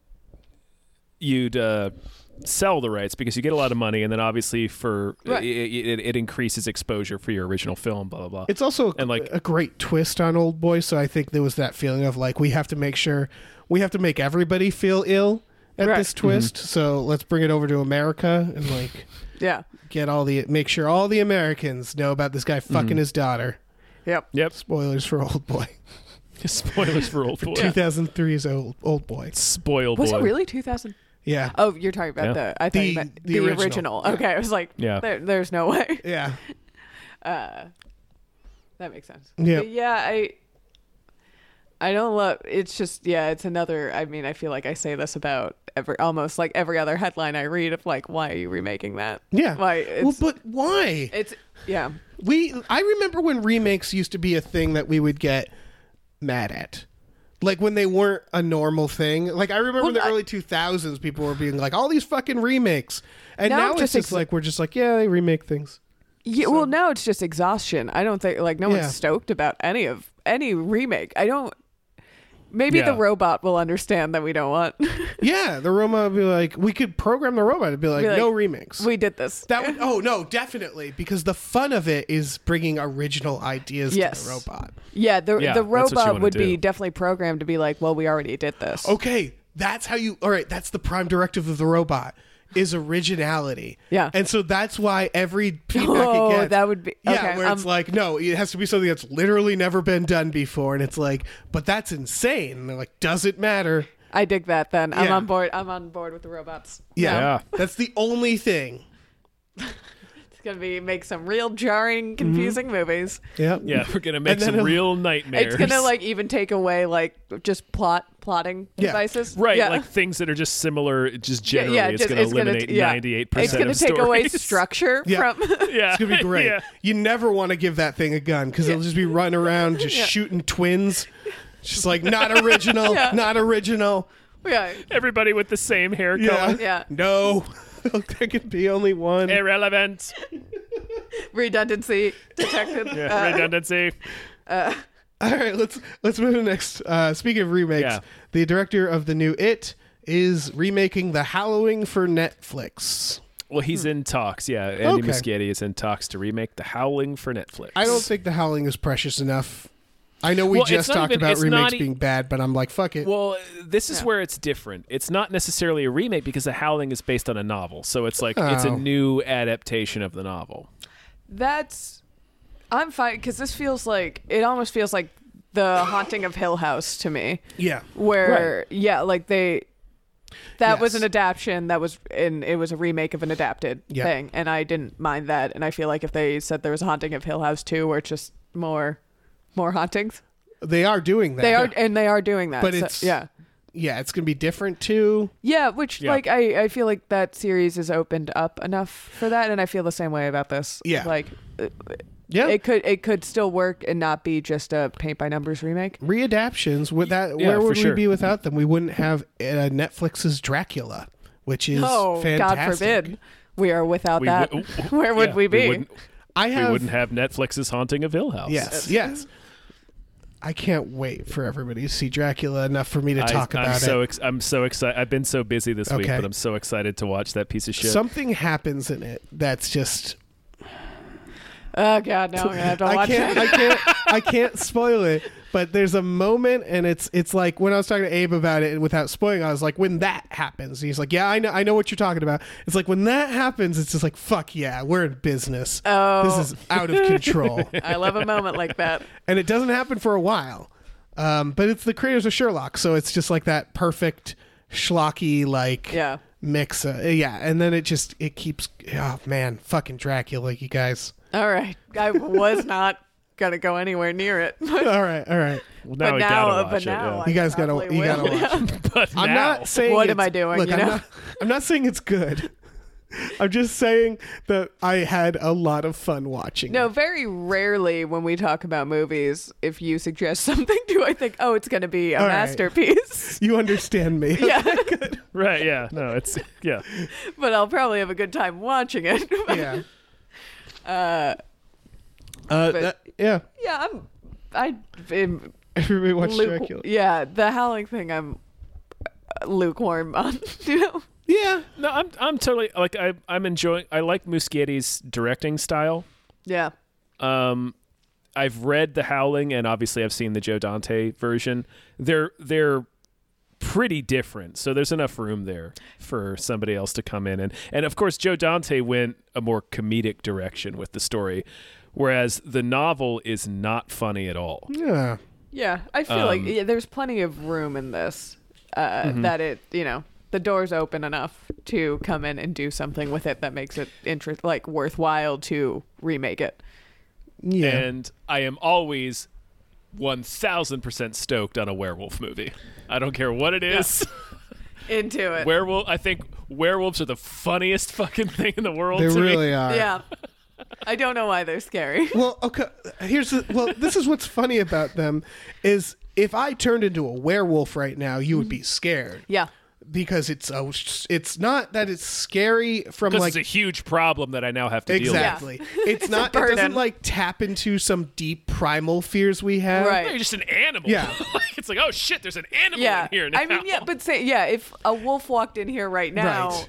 you'd uh, sell the rights because you get a lot of money, and then obviously for Right. it, it, it increases exposure for your original film. Blah blah blah. it's also a, And, like- a great twist on Old Boy. So I think there was that feeling of like, we have to make sure we have to make everybody feel ill at Right. this twist. So let's bring it over to America and like yeah. get all the make sure all the Americans know about this guy fucking his daughter. Yep. Yep. Spoilers for Old Boy. Spoilers for Old Boy. two thousand three's Old Old Boy. Spoiled Was boy. it really two thousand? Yeah. Oh, you're talking about Yeah. the I thought The- you meant the the, original. original. Yeah. Okay, I was like, Yeah. there, there's no way. Yeah. Uh, that makes sense. Yeah. But yeah, I I don't love. It's just yeah, it's another. I mean, I feel like I say this about every almost like every other headline I read of like, why are you remaking that? Yeah. Why? It's, Well, but why? it's yeah. We I remember when remakes used to be a thing that we would get mad at. Like when they weren't a normal thing. Like I remember Well, in the I- early two thousands people were being like all these fucking remakes. And Now now, I'm it's just just ex- like we're just like, yeah, they remake things. Yeah, well, now it's just exhaustion. I don't think like no Yeah. one's stoked about any of any remake. I don't. Maybe Yeah. the robot will understand that we don't want. Yeah, the robot would be like, we could program the robot to be like, Be like, no remakes. we did this. That would, oh no, definitely, because the fun of it is bringing original ideas Yes. to the robot. Yeah, the Yeah, the that's what you robot wanna would do. be definitely programmed to be like, well, we already did this. Okay, that's how you. All right, that's the prime directive of the robot is originality. Yeah. and so that's why every feedback Oh, it gets, that would be yeah, okay. where it's um, like, no, it has to be something that's literally never been done before, and it's like, but that's insane. And they're like, does it matter? I dig that. Then I'm Yeah. on board. I'm on board with the robots. Yeah, Yeah. that's the only thing. It's gonna be make some real jarring, confusing movies. Yeah, Yeah, we're gonna make And then some it'll- real nightmares. It's gonna like even take away like just plot plotting Yeah. devices. right, Yeah. like things that are just similar. Just Yeah, generally, yeah, it's just- gonna it's gonna eliminate t- yeah. ninety-eight It's percent gonna of take away stories. structure Yeah. from. Yeah, It's gonna be great. Yeah. You never want to give that thing a gun because it'll just be running around just Yeah. shooting twins. Just like not original, Yeah. not original. yeah, Everybody with the same hair Yeah. color. yeah. No, there could be only one. Irrelevant. Redundancy detected. Yeah, Uh, redundancy. All right, let's let's move to the next. Uh, speaking of remakes, Yeah. the director of the new It is remaking The Howling for Netflix. Well, he's in talks. Yeah, Andy Okay. Muschietti is in talks to remake The Howling for Netflix. I don't think The Howling is precious enough. I know we Well, it's just not talked even- about it's remakes not e- being bad, but I'm like, fuck it. Well, this is Yeah. where it's different. It's not necessarily a remake because The Howling is based on a novel, so it's like it's a Oh. new adaptation of the novel. That's. I'm fine because this feels like it almost feels like the Haunting of Hill House to me, yeah, where yeah, like they. That was Yes. an adaptation. That was and it was a remake of an adapted Yeah. thing, and I didn't mind that. And I feel like if they said there was a Haunting of Hill House too, where it's just more, more hauntings, they are doing that. they are and they are doing that. But So- it's- yeah. Yeah, it's gonna be different too. Yeah, which Yeah. like I, I feel like that series is opened up enough for that, and I feel the same way about this. Yeah. like uh, Yeah, it could it could still work and not be just a paint by numbers remake. readaptions. With that, Yeah, where for would sure. we be without them? We wouldn't have uh, Netflix's Dracula, which is Oh, fantastic. God forbid, we are without We that. would- Where would Yeah, we be? wouldn't, I we have. wouldn't have Netflix's Haunting of Hill House. Yes, yes. I can't wait for everybody to see Dracula enough for me to I, talk I'm about so it. ex- I'm so excited. I've been so busy this week, Okay. but I'm so excited to watch that piece of shit. Something happens in it that's just Oh God, no, I'm gonna have to I watch can't it. I can't I can't spoil it, but there's a moment and it's it's like when I was talking to Abe about it and without spoiling, I was like, when that happens, and he's like, yeah, I know I know what you're talking about. It's like when that happens, it's just like, fuck yeah, we're in business. Oh. This is out of control. I love a moment like that. And it doesn't happen for a while. Um, but it's the creators of Sherlock, so it's just like that perfect schlocky like Yeah. mix. Uh, yeah, and then it just it keeps. Oh man, fucking Dracula, you guys. All right, I was not gonna go anywhere near it, but, all right, all right. Well, now but we now, gotta uh, watch but it. now yeah. I You guys gotta- probably you gotta will. watch But I'm now, not saying What am it's- I doing, Look, you I'm know? not. I'm not saying it's good. I'm just saying that I had a lot of fun watching. No, it. very rarely when we talk about movies, if you suggest something, do I think, oh, it's going to be a All right. masterpiece? You understand me. Yeah, right? Yeah. No, it's yeah. but I'll probably have a good time watching it. Yeah. uh, Uh, But- that- yeah. yeah, I'm. I am Everybody watch luke- Dracula. Yeah, the Howling thing, I'm lukewarm on. You know. Yeah. No, I'm I'm totally like I I'm enjoying. I like Muschietti's directing style. Yeah. Um, I've read The Howling, and obviously I've seen the Joe Dante version. They're they're pretty different, so there's enough room there for somebody else to come in and and of course Joe Dante went a more comedic direction with the story, whereas the novel is not funny at all. Yeah. Yeah, I feel like Um, yeah, there's plenty of room in this uh, Mm-hmm. that it, you know, the door's open enough to come in and do something with it that makes it interest like worthwhile to remake it. Yeah. And I am always one thousand percent stoked on a werewolf movie. I don't care what it is. Into it. Werewolf. I think werewolves are the funniest fucking thing in the world. They to really me. are. Yeah. I don't know why they're scary. Well, okay. Here's the, well. This is what's funny about them is if I turned into a werewolf right now, you would be scared. Yeah. Because it's a, it's not that it's scary from Because like it's a huge problem that I now have to exactly. It's not. a It doesn't burden. like tap into some deep primal fears we have. Right. deal with. You're just an animal. Yeah. Like, it's like, oh shit, there's an animal Yeah. in here now. I mean, yeah, but say, yeah, if a wolf walked in here right now, Right.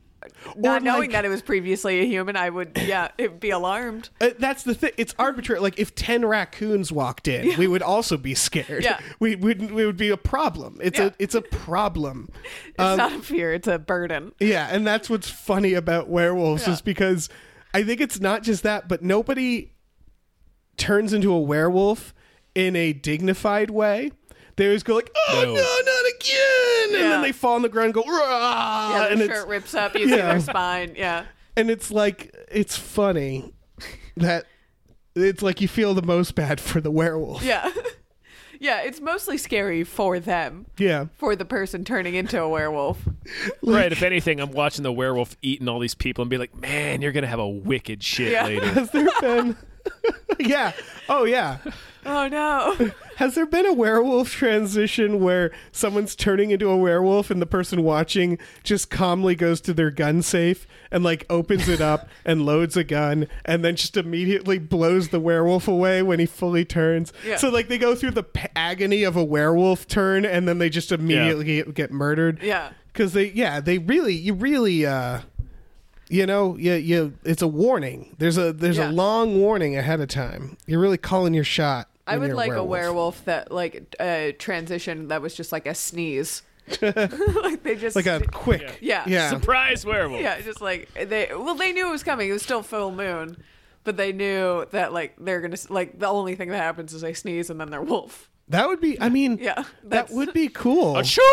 not Or, knowing like- that it was previously a human, I would, yeah, it'd be alarmed. Uh, that's the thing. It's arbitrary. Like if ten raccoons walked in, we would also be scared. Yeah. We would. We would be a problem. It's Yeah. a. It's a problem. It's Um, not a fear, it's a burden. Yeah, and that's what's funny about werewolves Yeah. is because I think it's not just that, but nobody turns into a werewolf in a dignified way. They always go like, "Oh No. no, not again!" And Yeah. then they fall on the ground and go, "Rah!" Yeah, and their it's shirt rips up, you see Yeah. their spine. Yeah. and it's like it's funny that it's like you feel the most bad for the werewolf. Yeah. Yeah, it's mostly scary for them, Yeah. for the person turning into a werewolf. Right. If anything, I'm watching the werewolf eating all these people and be like, man, you're gonna have a wicked shit Yeah. later. Has there been? Yeah. Oh yeah. Oh no. Has there been a werewolf transition where someone's turning into a werewolf and the person watching just calmly goes to their gun safe and like opens it up and loads a gun and then just immediately blows the werewolf away when he fully turns? Yeah. So like they go through the p- agony of a werewolf turn and then they just immediately get, get murdered. Yeah. Because they, yeah, they really, you really, uh, you know, you, you, it's a warning. There's a there's Yeah. a long warning ahead of time. You're really calling your shot. I when would you're like a werewolf. werewolf that like uh, transition that was just like a sneeze. Like they just Like a quick. Yeah. Yeah. Surprise werewolf. yeah, just like they well they knew it was coming. It was still full moon, but they knew that like they're gonna like the only thing that happens is they sneeze and then they're wolf. That would be, I mean, Yeah, that that's- would be cool. Achoo!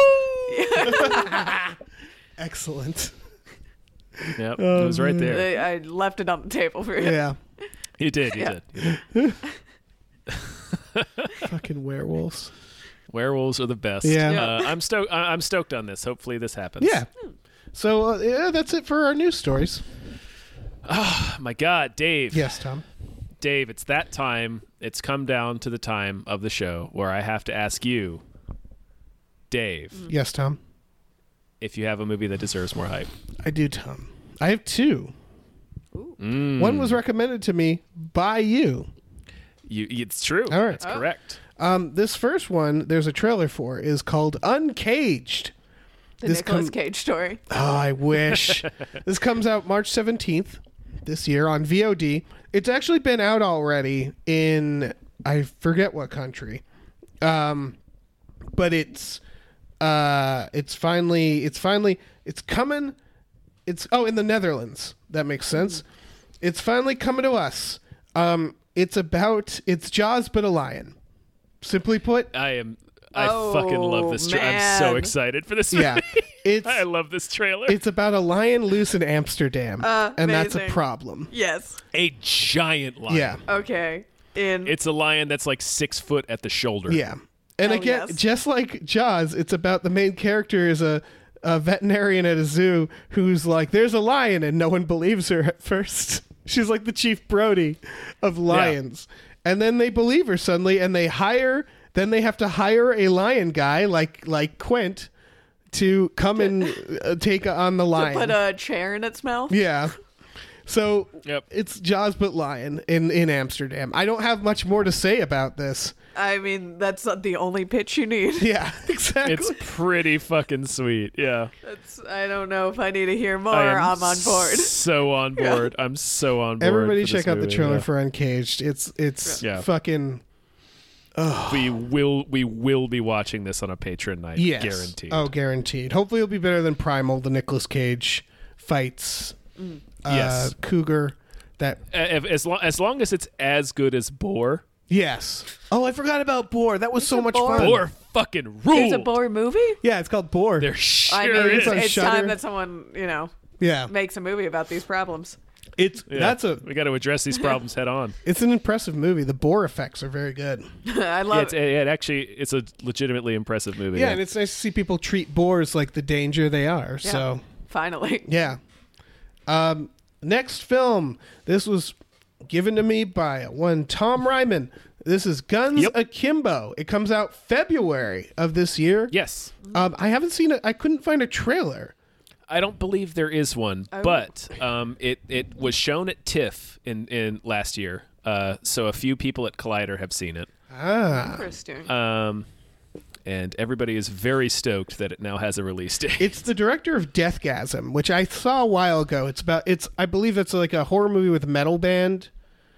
Excellent. Yep, it was right there. They, I left it on the table for you. Yeah. You did, you Yeah. did. You did. Fucking werewolves. Werewolves are the best. Yeah. Yeah. Uh, I'm stoked. I'm stoked on this. Hopefully, this happens. Yeah. So, uh, yeah, that's it for our news stories. Oh my God, Dave. Yes, Tom. Dave, it's that time. It's come down to the time of the show where I have to ask you, Dave, Yes, Tom. if you have a movie that deserves more hype. I do, Tom. I have two. Mm. One was recommended to me by you. You, it's true. All right. That's correct. Um, this first one, there's a trailer for, is called Uncaged. The This Nicolas com- Cage story. Oh, I wish. This comes out March seventeenth this year on V O D. It's actually been out already in, I forget what country. Um, but it's, uh, it's finally, it's finally, it's coming. It's, oh, in the Netherlands. That makes sense. It's finally coming to us. Um, it's about, it's Jaws, but a lion. Simply put, I am. I Oh, fucking love this. Tra- I'm so man. excited for this. Movie. yeah. It's, I love this trailer. it's about a lion loose in Amsterdam. Uh, and that's a amazing. problem. Yes. a giant lion. Yeah. Okay. In It's a lion that's like six foot at the shoulder. Yeah. And Hell again, yes. just like Jaws, it's about the main character is a, a veterinarian at a zoo who's like, there's a lion, and no one believes her at first. She's like the Chief Brody of lions. And then they believe her suddenly, and they hire, then they have to hire a lion guy like like Quint to come and uh, take on the lion. put a chair in its mouth. Yeah. So Yep. it's Jaws but lion in, in Amsterdam. I don't have much more to say about this. I mean, that's not the only pitch you need. Yeah, exactly. It's pretty fucking sweet. Yeah. That's I don't know if I need to hear more. I am I'm on board. So on board. I'm so on board. Everybody for this check out the movie, trailer yeah. for Uncaged. It's it's Yeah. fucking We will we will be watching this on a Patreon night. yes. Guaranteed. Oh, guaranteed. Hopefully it'll be better than Primal, the Nicolas Cage fights. Uh, Yes. Cougar. That Uh, if- as long as long as it's as good as Boar, Yes. Oh, I forgot about Boar. That was so a much Boar? fun. Boar fucking ruled. There's a Boar movie? Yeah, it's called Boar. There sure I mean, is. it's, on it's Shudder. time that someone, you know, yeah, makes a movie about these problems. it's Yeah, that's a we got to address these problems head on. it's an impressive movie. The Boar effects are very good. I Yeah, love it's, it. it actually it's a legitimately impressive movie. Yeah, and it's nice to see people treat boars like the danger they are. Yeah. So Finally. yeah. Um, next film. This was given to me by one Tom Ryman. This is Guns Yep. Akimbo. It comes out February of this year. yes. Um, I haven't seen it. I couldn't find a trailer. I don't believe there is one, Oh. but um, it it was shown at TIFF in in last year. Uh, so a few people at Collider have seen it. Ah, Interesting. Um, and everybody is very stoked that it now has a release date. it's the director of Deathgasm, which I saw a while ago. It's about. It's. I believe it's like a horror movie with a metal band.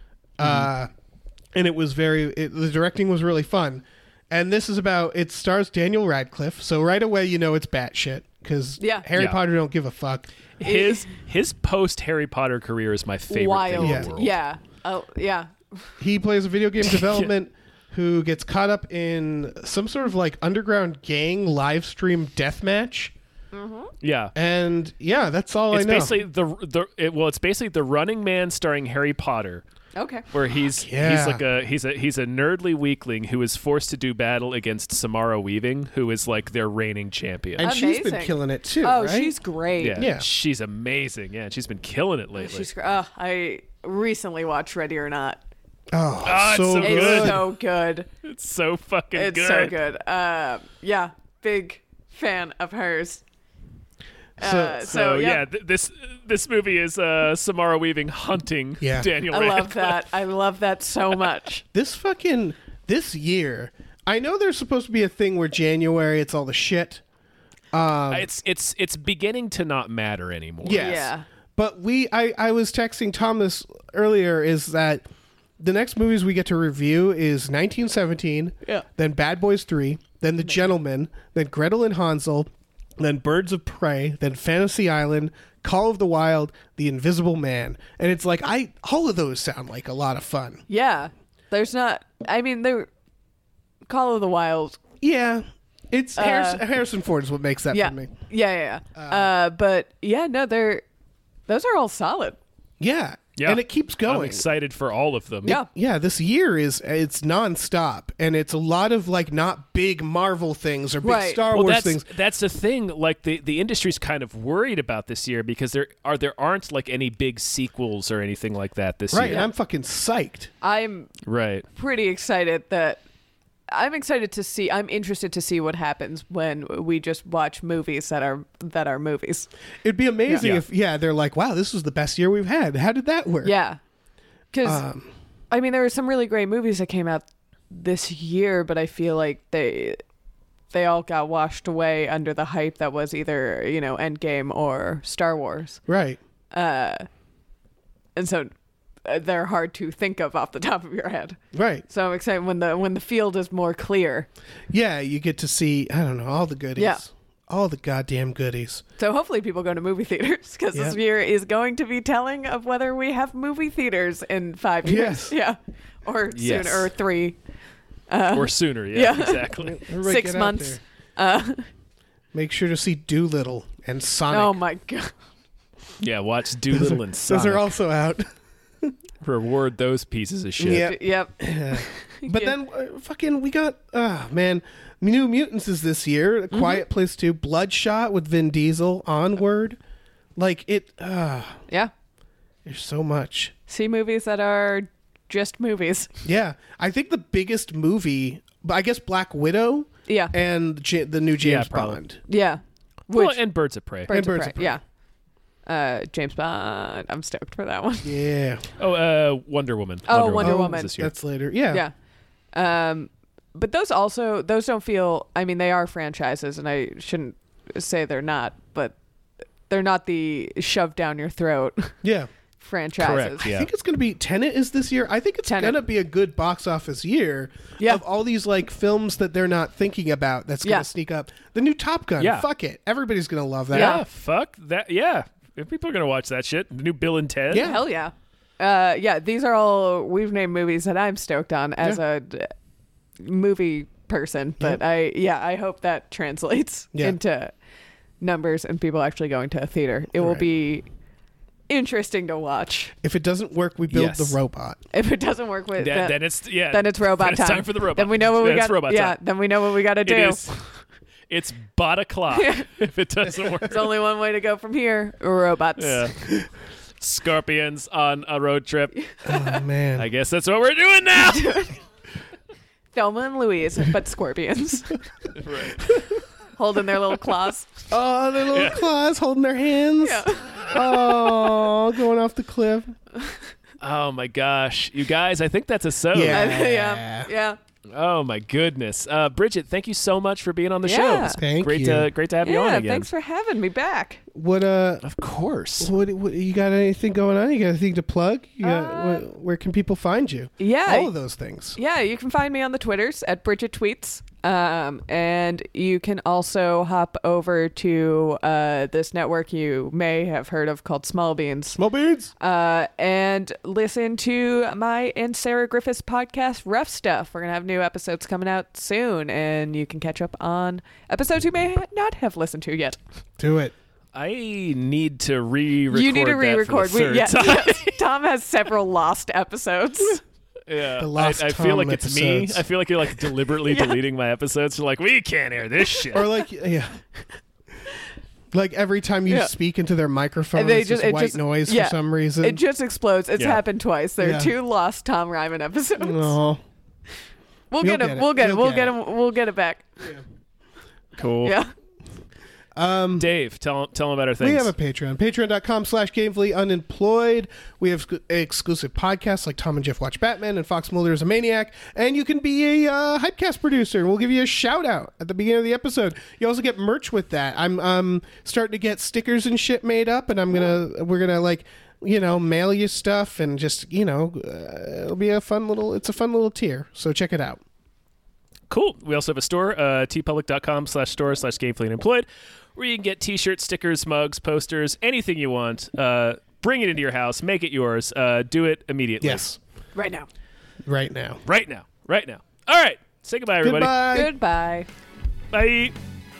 Uh, and it was very. It, the directing was really fun. And this is about. It stars Daniel Radcliffe. So right away you know it's batshit because Yeah. Harry Yeah. Potter don't give a fuck. his his post Harry Potter career is my favorite Wild. thing in Yeah. the world. Yeah. Oh, yeah. He plays a video game development who gets caught up in some sort of like underground gang live stream deathmatch. Yeah. And yeah, that's all It's I know. basically the the it, well, it's basically the Running Man starring Harry Potter, Okay. where he's yeah. he's like a he's a he's a nerdly weakling who is forced to do battle against Samara Weaving, who is like their reigning champion. and she's been Amazing. killing it too. Oh, right? she's great. yeah, yeah. she's amazing. Yeah, she's been killing it lately. She's. gr- Oh, I recently watched Ready or Not. oh, Ah, it's so so good. It's so good. it's so fucking It's good. so good. Uh, yeah, big fan of hers. Uh, so, So yeah, yeah, th- this this movie is uh, Samara Weaving hunting Yeah. Daniel I love Radcliffe. that. I love that so much. This fucking this year. I know there's supposed to be a thing where January it's all the shit. Um, It's it's it's beginning to not matter anymore. yes. Yeah. But we, I, I was texting Thomas earlier. Is that the next movies we get to review is nineteen seventeen, Yeah. then Bad Boys three, then The Gentleman, then Gretel and Hansel, then Birds of Prey, then Fantasy Island, Call of the Wild, The Invisible Man, and it's like I all of those sound like a lot of fun. Yeah. There's not. I mean, there. Call of the Wild. Yeah, it's Harrison, Harrison Ford is what makes that Yeah. for me. Yeah, yeah. yeah. Uh, but yeah, no, they're. Those are all solid. Yeah, Yeah. and it keeps I'm going. excited for all of them. Yeah. Yeah, this year is it's nonstop, and it's a lot of like not big Marvel things or big Right. Star Well, Wars that's things. that's the thing. Like the, the industry's kind of worried about this year because there are there aren't like any big sequels or anything like that this Right, year. and I'm fucking psyched. I'm Right. pretty excited that. I'm excited to see. I'm interested to see what happens when we just watch movies that are that are movies. It'd be amazing Yeah. if yeah, they're like, wow, this was the best year we've had. How did that work? Yeah, because Um, I mean, there were some really great movies that came out this year, but I feel like they they all got washed away under the hype that was either you know Endgame or Star Wars, right. uh, and so uh, they're hard to think of off the top of your head. Right. So I'm excited when the when the field is more clear. Yeah, you get to see I don't know all the goodies. Yeah. All the goddamn goodies. So hopefully people go to movie theaters because this Yeah. year is going to be telling of whether we have movie theaters in five years. Yes. Yeah. Or Yes. soon, or three. or sooner. Yeah, yeah. exactly. Everybody Six get out months. there. Uh, Make sure to see Doolittle and Sonic. oh my God. Yeah, watch Doolittle and Those Sonic. are also out. Reward those pieces of shit. Yeah. Yep. But Yeah. then uh, fucking we got ah man, New Mutants is this year. A Mm-hmm. Quiet Place two, Bloodshot with Vin Diesel, Onward. Like it ah Yeah. there's so much. See movies that are just movies. Yeah. I think the biggest movie, but I guess Black Widow Yeah. and J- the new James Yeah, probably. Bond. Yeah. Which, Well, and Birds of Prey. Birds, Birds of of Prey. Yeah. Uh, James Bond. I'm stoked for that one. Yeah. Oh, uh, Wonder Woman. Oh, Wonder, Wonder Woman. Woman. is This year. That's later. Yeah. Yeah. Um, but those also those don't feel. I mean, they are franchises, and I shouldn't say they're not, but they're not the shove down your throat Yeah. franchises. Correct, yeah. I think it's going to be Tenet is this year. I think it's Tenet. going to be a good box office year Yeah. of all these like films that they're not thinking about that's going to Yeah. sneak up. The new Top Gun. Yeah. Fuck it. Everybody's going to love that. Yeah, fuck that. Yeah, if people are gonna watch that shit, the new Bill and Ted. Yeah. Hell yeah. Uh, yeah, these are all we've named movies that I'm stoked on as Yeah. a d- movie person, but Yeah. I yeah, I hope that translates Yeah. into numbers and people actually going to a theater. It will Right. be interesting to watch. If it doesn't work, we build Yes. the robot. If it doesn't work with Then, then, then it's yeah. then it's robot then it's time. time for the robot. Then we know what we Then it's got. robot Yeah, time. then we know what we got to do. It is. It's bot o'clock. If it doesn't work. There's only one way to go from here. Robots. Yeah. Scorpions on a road trip. Oh man. I guess that's what we're doing now. Thelma and Louise, but scorpions. Right. Holding their little claws. Oh, their little Yeah. claws holding their hands. Yeah. Oh, going off the cliff. Oh my gosh, you guys! I think that's a so. Yeah. yeah. Yeah. Oh my goodness, uh, Bridget, thank you so much for being on the Yeah. show. It's Thank great you. to great to have you on Yeah. again. Thanks for having me back. What uh? Of course. What, what you got? Anything going on? You got anything to plug? You got, Uh, wh- where can people find you? Yeah. All of those things. Yeah, you can find me on the Twitters at Bridget Tweets. Um, and you can also hop over to uh, this network you may have heard of called Small Beans. Small beans. Uh, and listen to my and Sarah Griffiths podcast, Rough Stuff. We're going to have new episodes coming out soon, and you can catch up on episodes you may not have listened to yet. Do it. I need to re-record. you need to that re-record. For the third yes, time. yes. Tom has several lost episodes. Yeah, The lost I, I feel Tom like it's me. episodes. I feel like you're like deliberately deleting my episodes. You're like, we can't air this shit. Or like, yeah. Like every time you Yeah. speak into their microphone, And they it's just, just- it white just- noise yeah. for some reason. It just explodes. It's Yeah. happened twice. There Yeah. are two lost Tom Ryman episodes. No. We'll You'll get him. get it. We'll get him. You'll We'll get get him. We'll get it back. Cool. Yeah. Um, Dave, tell tell them about our things. we have a Patreon. Patreon.com slash Gamefully Unemployed. We have sc- exclusive podcasts like Tom and Jeff Watch Batman and Fox Mulder is a Maniac. And you can be a uh, Hypecast producer, and we'll give you a shout out at the beginning of the episode. You also get merch with that. I'm um starting to get stickers and shit made up, and I'm gonna we're gonna like you know mail you stuff and just you know uh, it'll be a fun little it's a fun little tier. So check it out. Cool. We also have a store, uh, tpublic.com slash store slash gamefully unemployed, where you can get t-shirts, stickers, mugs, posters, anything you want. Uh, bring it into your house. Make it yours. Uh, do it immediately. Yes, Right now. right now. Right now. Right now. All right. Say goodbye, everybody. Goodbye. Goodbye. Bye.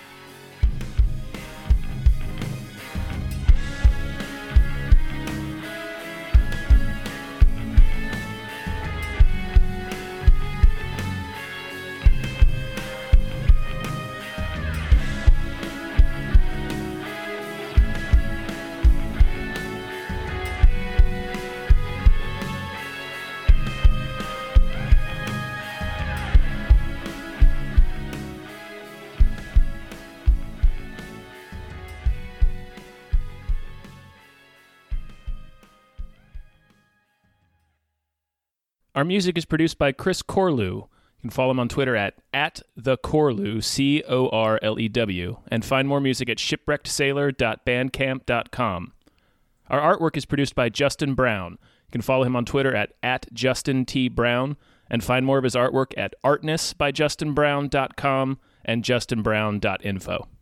Our music is produced by Chris Corlew. You can follow him on Twitter at, at the Corlew, C O R L E W, and find more music at shipwrecked sailor dot bandcamp dot com. Our artwork is produced by Justin Brown. You can follow him on Twitter at, at Justin T. Brown, and find more of his artwork at artness by justin brown dot com and justin brown dot info.